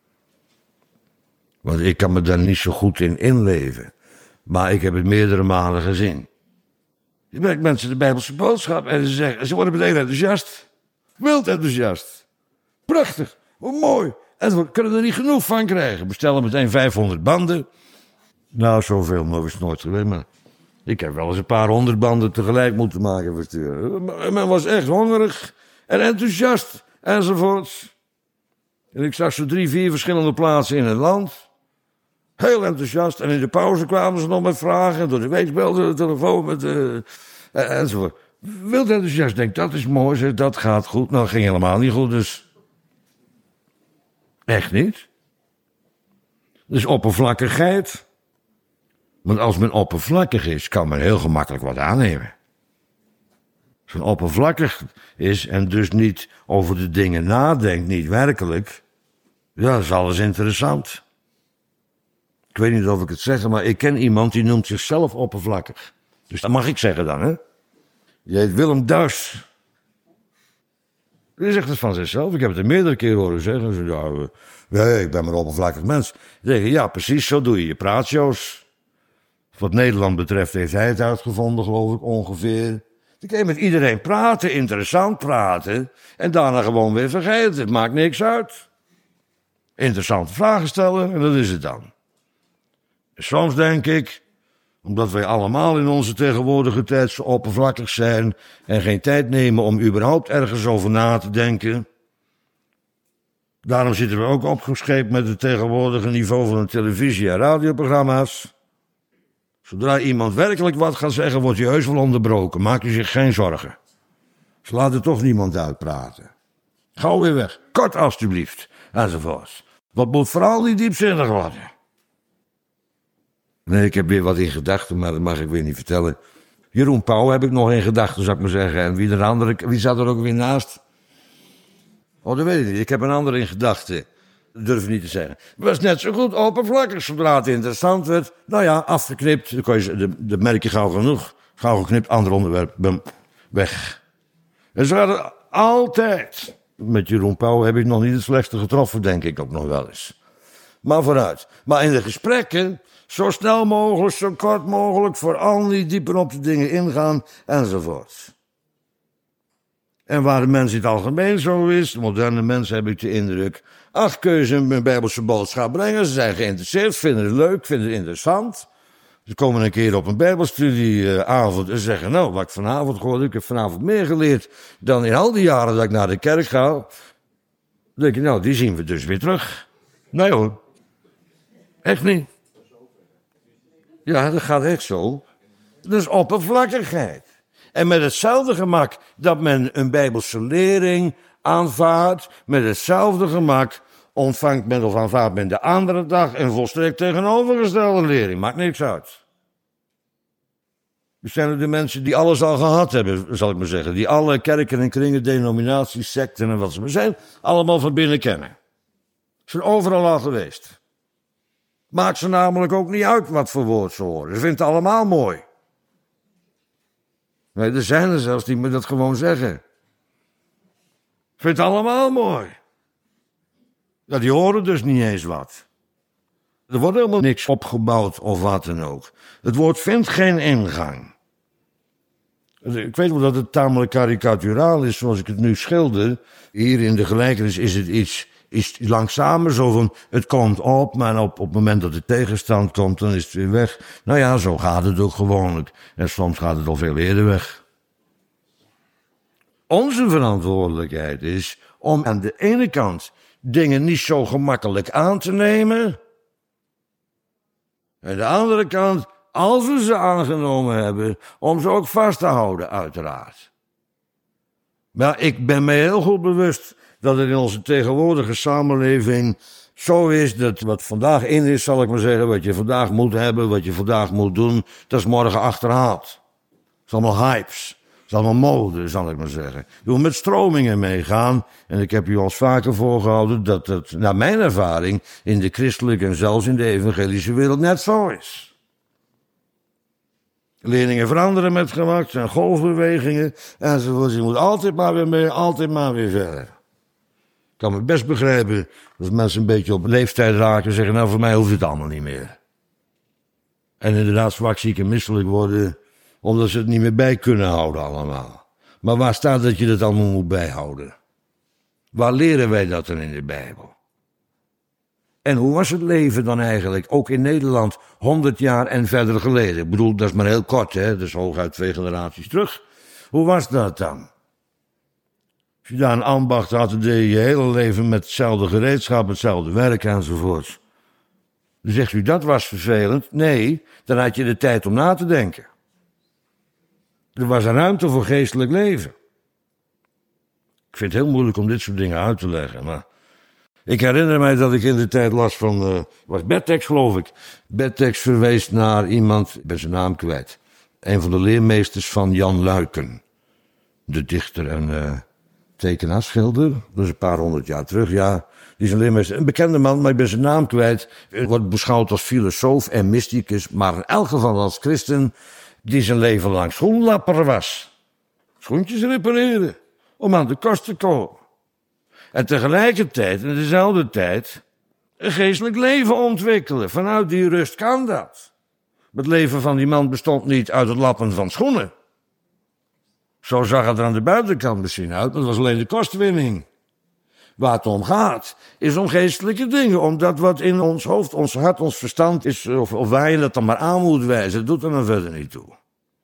Speaker 1: Want ik kan me daar niet zo goed in inleven, maar ik heb het meerdere malen gezien. Je brengt mensen de Bijbelse boodschap en ze zeggen, ze worden meteen enthousiast. Wild enthousiast. Prachtig, hoe mooi. En we kunnen er niet genoeg van krijgen. Bestellen meteen vijfhonderd banden. Nou, zoveel nog is het nooit geweest, maar ik heb wel eens een paar honderd banden tegelijk moeten maken versturen. Men was echt hongerig en enthousiast enzovoorts. En ik zag zo drie, vier verschillende plaatsen in het land. Heel enthousiast. En in de pauze kwamen ze nog met vragen. Door de week belde de telefoon met... Uh, enzovoort. Wild enthousiast. Denk, dat is mooi. Zeg, dat gaat goed. Nou, dat ging helemaal niet goed, dus... Echt niet. Dus oppervlakkigheid. Want als men oppervlakkig is, kan men heel gemakkelijk wat aannemen. Als men oppervlakkig is en dus niet over de dingen nadenkt, niet werkelijk... Ja, dat is alles interessant. Ik weet niet of ik het zeg, maar ik ken iemand die noemt zichzelf oppervlakkig. Dus dat mag ik zeggen dan, hè. Die heet Willem Duis. Die zegt het van zichzelf. Ik heb het er meerdere keren horen zeggen. Ze ja, ja, ik ben maar een oppervlakkig mens. Ze zeggen, ja, precies, zo doe je je praatjo's. Wat Nederland betreft heeft hij het uitgevonden, geloof ik, ongeveer. Dan kun je met iedereen praten, interessant praten. En daarna gewoon weer vergeten. Het maakt niks uit. Interessante vragen stellen en dat is het dan. Soms denk ik, omdat wij allemaal in onze tegenwoordige tijd zo oppervlakkig zijn en geen tijd nemen om überhaupt ergens over na te denken. Daarom zitten we ook opgescheept met het tegenwoordige niveau van de televisie- en radioprogramma's. Zodra iemand werkelijk wat gaat zeggen, wordt je heus wel onderbroken. Maak je zich geen zorgen. Ze laten toch niemand uitpraten. Gauw weer weg. Kort alstublieft. Enzovoort. Wat moet vooral niet diepzinnig worden. Nee, ik heb weer wat in gedachten, maar dat mag ik weer niet vertellen. Jeroen Pauw heb ik nog in gedachten, zou ik maar zeggen. En wie, er andere, wie zat er ook weer naast? Oh, dat weet ik niet. Ik heb een ander in gedachten. Dat durf ik niet te zeggen. Het was net zo goed oppervlakkig. Zodra het interessant werd, nou ja, afgeknipt. Dan kon je, de, de merk je gauw genoeg. Gauw geknipt, ander onderwerp, bum, weg. En zo gaat het altijd. Met Jeroen Pauw heb ik nog niet het slechtste getroffen, denk ik ook nog wel eens. Maar vooruit. Maar in de gesprekken, zo snel mogelijk, zo kort mogelijk, vooral niet dieper op de dingen ingaan, enzovoort. En waar de mens in het algemeen zo is, de moderne mensen heb ik de indruk, ach, kun je ze een bijbelse boodschap brengen, ze zijn geïnteresseerd, vinden het leuk, vinden het interessant. Ze komen een keer op een bijbelstudieavond en zeggen, nou, wat ik vanavond gehoord, ik heb vanavond meer geleerd dan in al die jaren dat ik naar de kerk ga. Dan denk ik, nou, die zien we dus weer terug. Nee hoor. Echt niet. Ja, dat gaat echt zo. Dat is oppervlakkigheid. En met hetzelfde gemak dat men een bijbelse lering aanvaardt, met hetzelfde gemak ontvangt men of aanvaardt men de andere dag een volstrekt tegenovergestelde lering. Maakt niks uit. Dus zijn er de mensen die alles al gehad hebben, zal ik maar zeggen. Die alle kerken en kringen, denominaties, secten en wat ze maar zijn, allemaal van binnen kennen. Ze zijn overal al geweest. Maakt ze namelijk ook niet uit wat voor woord ze horen. Ze vinden het allemaal mooi. Nee, er zijn er zelfs die me dat gewoon zeggen. Ik vind het allemaal mooi. Ja, die horen dus niet eens wat. Er wordt helemaal niks opgebouwd of wat dan ook. Het woord vindt geen ingang. Ik weet wel dat het tamelijk karikaturaal is zoals ik het nu schilder. Hier in de gelijkenis is het iets, iets langzamer, zo van het komt op, maar op, op het moment dat de tegenstand komt, dan is het weer weg. Nou ja, zo gaat het ook gewoonlijk. En soms gaat het al veel eerder weg. Onze verantwoordelijkheid is om aan de ene kant dingen niet zo gemakkelijk aan te nemen. En aan de andere kant, als we ze aangenomen hebben, om ze ook vast te houden, uiteraard. Maar ik ben me heel goed bewust dat het in onze tegenwoordige samenleving zo is dat wat vandaag in is, zal ik maar zeggen, wat je vandaag moet hebben, wat je vandaag moet doen, dat is morgen achterhaald. Het is allemaal hypes. Het is allemaal mode, zal ik maar zeggen. Je moet met stromingen meegaan. En ik heb u al eens vaker voorgehouden dat het, naar mijn ervaring, in de christelijke en zelfs in de evangelische wereld net zo is. Leerlingen veranderen met gemak, zijn golfbewegingen enzovoort. Je moet altijd maar weer mee, altijd maar weer verder. Ik kan me best begrijpen als mensen een beetje op leeftijd raken en zeggen, nou voor mij hoeft het allemaal niet meer. En inderdaad zwak, ziek en misselijk worden, omdat ze het niet meer bij kunnen houden allemaal. Maar waar staat dat je dat allemaal moet bijhouden? Waar leren wij dat dan in de Bijbel? En hoe was het leven dan eigenlijk, ook in Nederland, honderd jaar en verder geleden? Ik bedoel, dat is maar heel kort, hè? Dat is hooguit twee generaties terug. Hoe was dat dan? Als je daar een ambacht had, dan deed je je hele leven met hetzelfde gereedschap, hetzelfde werk enzovoort. Dan zegt u, dat was vervelend. Nee, dan had je de tijd om na te denken. Er was een ruimte voor geestelijk leven. Ik vind het heel moeilijk om dit soort dingen uit te leggen, maar... Ik herinner mij dat ik in de tijd las van, uh, was Bettex geloof ik. Bettex verwees naar iemand, ik ben zijn naam kwijt. Een van de leermeesters van Jan Luiken. De dichter en uh, tekenaar-schilder. Dat is een paar honderd jaar terug, ja. Die is een leermeester, een bekende man, maar ik ben zijn naam kwijt. Wordt beschouwd als filosoof en mysticus, maar in elk geval als christen... die zijn leven lang schoenlapper was. Schoentjes repareren, om aan de kost te komen. En tegelijkertijd, in dezelfde tijd, een geestelijk leven ontwikkelen. Vanuit die rust kan dat. Het leven van die man bestond niet uit het lappen van schoenen. Zo zag het er aan de buitenkant misschien uit, maar dat was alleen de kostwinning. Waar het om gaat, is om geestelijke dingen. Om dat wat in ons hoofd, ons hart, ons verstand is, of, of waar je dat dan maar aan moet wijzen, dat doet er dan verder niet toe.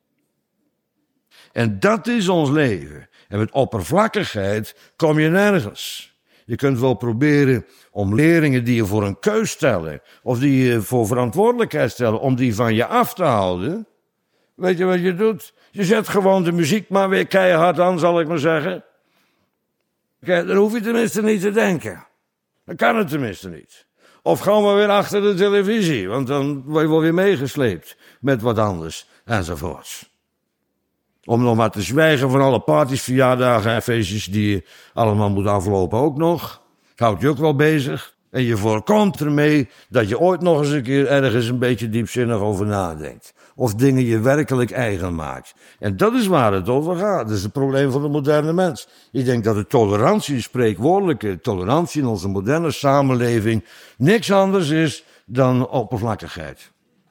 Speaker 1: En dat is ons leven. En met oppervlakkigheid kom je nergens. Je kunt wel proberen om leerlingen die je voor een keus stellen, of die je voor verantwoordelijkheid stellen, om die van je af te houden. Weet je wat je doet? Je zet gewoon de muziek maar weer keihard aan, zal ik maar zeggen. Kijk, dan hoef je tenminste niet te denken. Dan kan het tenminste niet. Of gewoon maar weer achter de televisie, want dan word je wel weer meegesleept met wat anders, enzovoorts. Om nog maar te zwijgen van alle parties, verjaardagen en feestjes die je allemaal moet aflopen ook nog. Houdt je ook wel bezig. En je voorkomt ermee dat je ooit nog eens een keer ergens een beetje diepzinnig over nadenkt. Of dingen je werkelijk eigen maakt. En dat is waar het over gaat. Dat is het probleem van de moderne mens. Ik denk dat de tolerantie, spreekwoordelijke tolerantie in onze moderne samenleving, niks anders is dan oppervlakkigheid.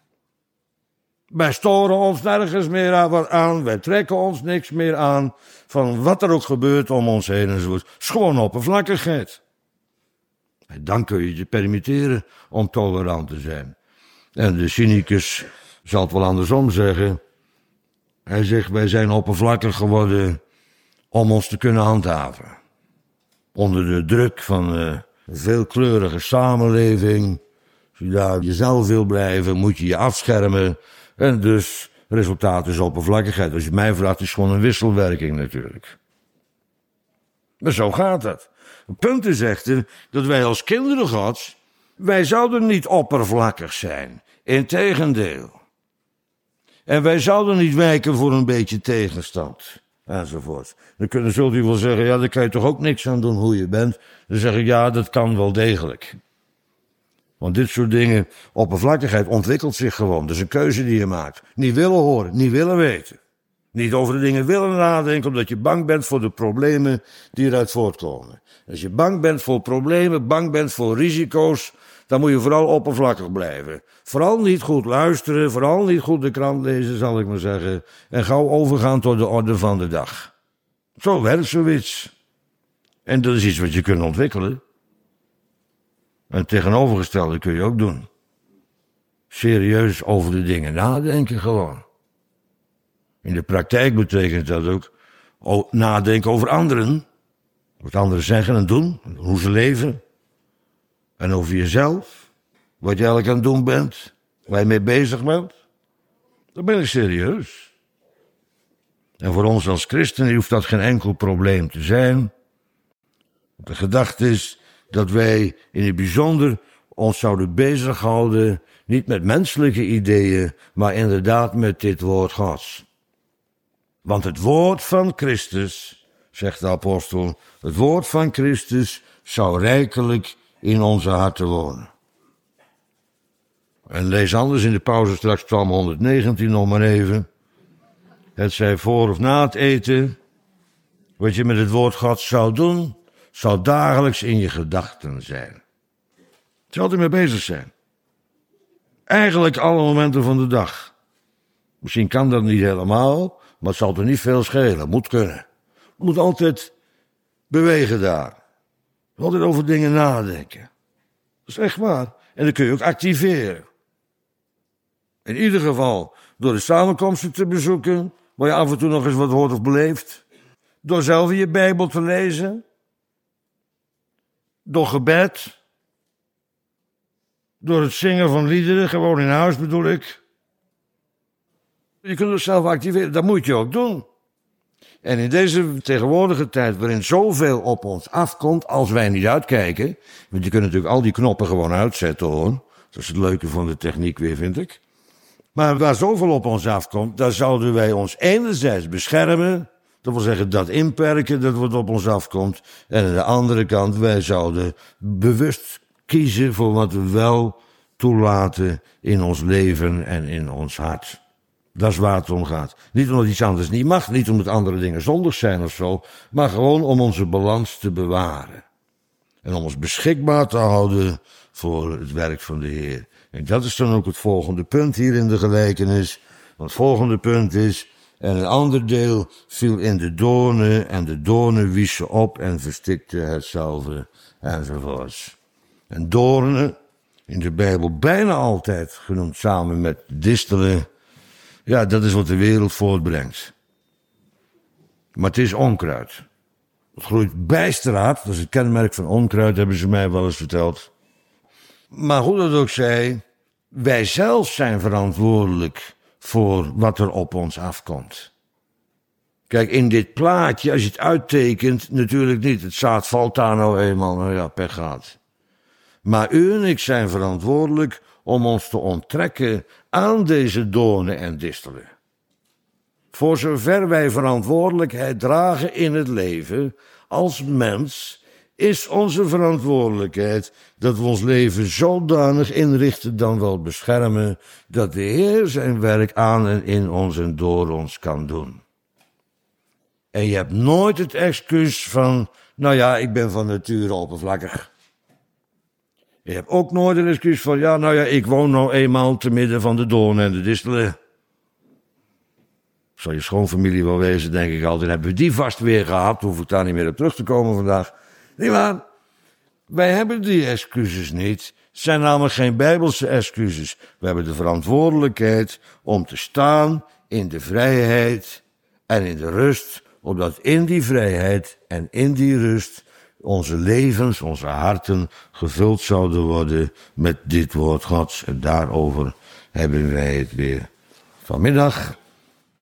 Speaker 1: Wij storen ons nergens meer aan, wij trekken ons niks meer aan van wat er ook gebeurt om ons heen enzovoort. Het is gewoon oppervlakkigheid. En dan kun je je permitteren om tolerant te zijn. En de cynicus zal het wel andersom zeggen. Hij zegt, wij zijn oppervlakkig geworden om ons te kunnen handhaven. Onder de druk van een veelkleurige samenleving, als je daar jezelf wil blijven, moet je je afschermen. En dus, resultaat is oppervlakkigheid. Als je mij vraagt, is het gewoon een wisselwerking natuurlijk. Maar zo gaat dat. Het punt is echter dat wij als kinderen Gods, wij zouden niet oppervlakkig zijn. Integendeel. En wij zouden niet wijken voor een beetje tegenstand. Enzovoort. Dan kunnen zult u wel zeggen, ja, daar kan je toch ook niks aan doen hoe je bent. Dan zeg ik, ja, dat kan wel degelijk. Want dit soort dingen, oppervlakkigheid ontwikkelt zich gewoon. Dat is een keuze die je maakt. Niet willen horen, niet willen weten. Niet over de dingen willen nadenken, omdat je bang bent voor de problemen die eruit voortkomen. Als je bang bent voor problemen, bang bent voor risico's, dan moet je vooral oppervlakkig blijven. Vooral niet goed luisteren, vooral niet goed de krant lezen, zal ik maar zeggen. En gauw overgaan tot de orde van de dag. Zo werkt zoiets. En dat is iets wat je kunt ontwikkelen. En het tegenovergestelde kun je ook doen. Serieus over de dingen nadenken gewoon. In de praktijk betekent dat ook nadenken over anderen. Wat anderen zeggen en doen, hoe ze leven. En over jezelf, wat je eigenlijk aan het doen bent, waar je mee bezig bent. Dan ben ik serieus. En voor ons als christenen hoeft dat geen enkel probleem te zijn. De gedachte is dat wij in het bijzonder ons zouden bezighouden, niet met menselijke ideeën, maar inderdaad met dit woord Gods. Want het woord van Christus, zegt de apostel, het woord van Christus zou rijkelijk in onze harten wonen. En lees anders in de pauze straks Psalm honderdnegentien nog maar even. Het zij voor of na het eten, wat je met het woord Gods zou doen, zou dagelijks in je gedachten zijn. Zou altijd mee bezig zijn. Eigenlijk alle momenten van de dag. Misschien kan dat niet helemaal, maar het zal er niet veel schelen. Moet kunnen. Moet altijd bewegen daar. Altijd over dingen nadenken. Dat is echt waar. En dat kun je ook activeren. In ieder geval door de samenkomsten te bezoeken, waar je af en toe nog eens wat hoort of beleeft. Door zelf je Bijbel te lezen. Door gebed. Door het zingen van liederen, gewoon in huis bedoel ik. Je kunt het zelf activeren, dat moet je ook doen. En in deze tegenwoordige tijd waarin zoveel op ons afkomt, als wij niet uitkijken, want je kunt natuurlijk al die knoppen gewoon uitzetten hoor. Dat is het leuke van de techniek weer, vind ik. Maar waar zoveel op ons afkomt, daar zouden wij ons enerzijds beschermen, dat wil zeggen dat inperken dat wat op ons afkomt, en aan de andere kant, wij zouden bewust kiezen voor wat we wel toelaten in ons leven en in ons hart. Dat is waar het om gaat. Niet omdat iets anders niet mag, niet omdat andere dingen zondig zijn of zo, maar gewoon om onze balans te bewaren. En om ons beschikbaar te houden voor het werk van de Heer. En dat is dan ook het volgende punt hier in de gelijkenis. Want het volgende punt is, en een ander deel viel in de doornen, en de doornen wieschen op en verstikte hetzelfde, enzovoorts. En doornen, in de Bijbel bijna altijd genoemd samen met distelen, ja, dat is wat de wereld voortbrengt. Maar het is onkruid. Het groeit bijster, dat is het kenmerk van onkruid, hebben ze mij wel eens verteld. Maar hoe dat ook zij, wij zelf zijn verantwoordelijk voor wat er op ons afkomt. Kijk, in dit plaatje, als je het uittekent, natuurlijk niet. Het zaad valt daar nou eenmaal, nou ja, pech gehad. Maar u en ik zijn verantwoordelijk om ons te onttrekken aan deze doornen en distelen. Voor zover wij verantwoordelijkheid dragen in het leven, als mens, is onze verantwoordelijkheid dat we ons leven zodanig inrichten dan wel beschermen, dat de Heer zijn werk aan en in ons en door ons kan doen. En je hebt nooit het excuus van, nou ja, ik ben van nature oppervlakkig. Je hebt ook nooit een excuus van, ja, nou ja, ik woon nou eenmaal te midden van de doornen en de distelen. Zal je schoonfamilie wel wezen, denk ik altijd. Hebben we die vast weer gehad, hoef ik daar niet meer op terug te komen vandaag. Nee, maar wij hebben die excuses niet. Het zijn namelijk geen Bijbelse excuses. We hebben de verantwoordelijkheid om te staan in de vrijheid en in de rust, omdat in die vrijheid en in die rust onze levens, onze harten gevuld zouden worden met dit woord Gods. En daarover hebben wij het weer vanmiddag.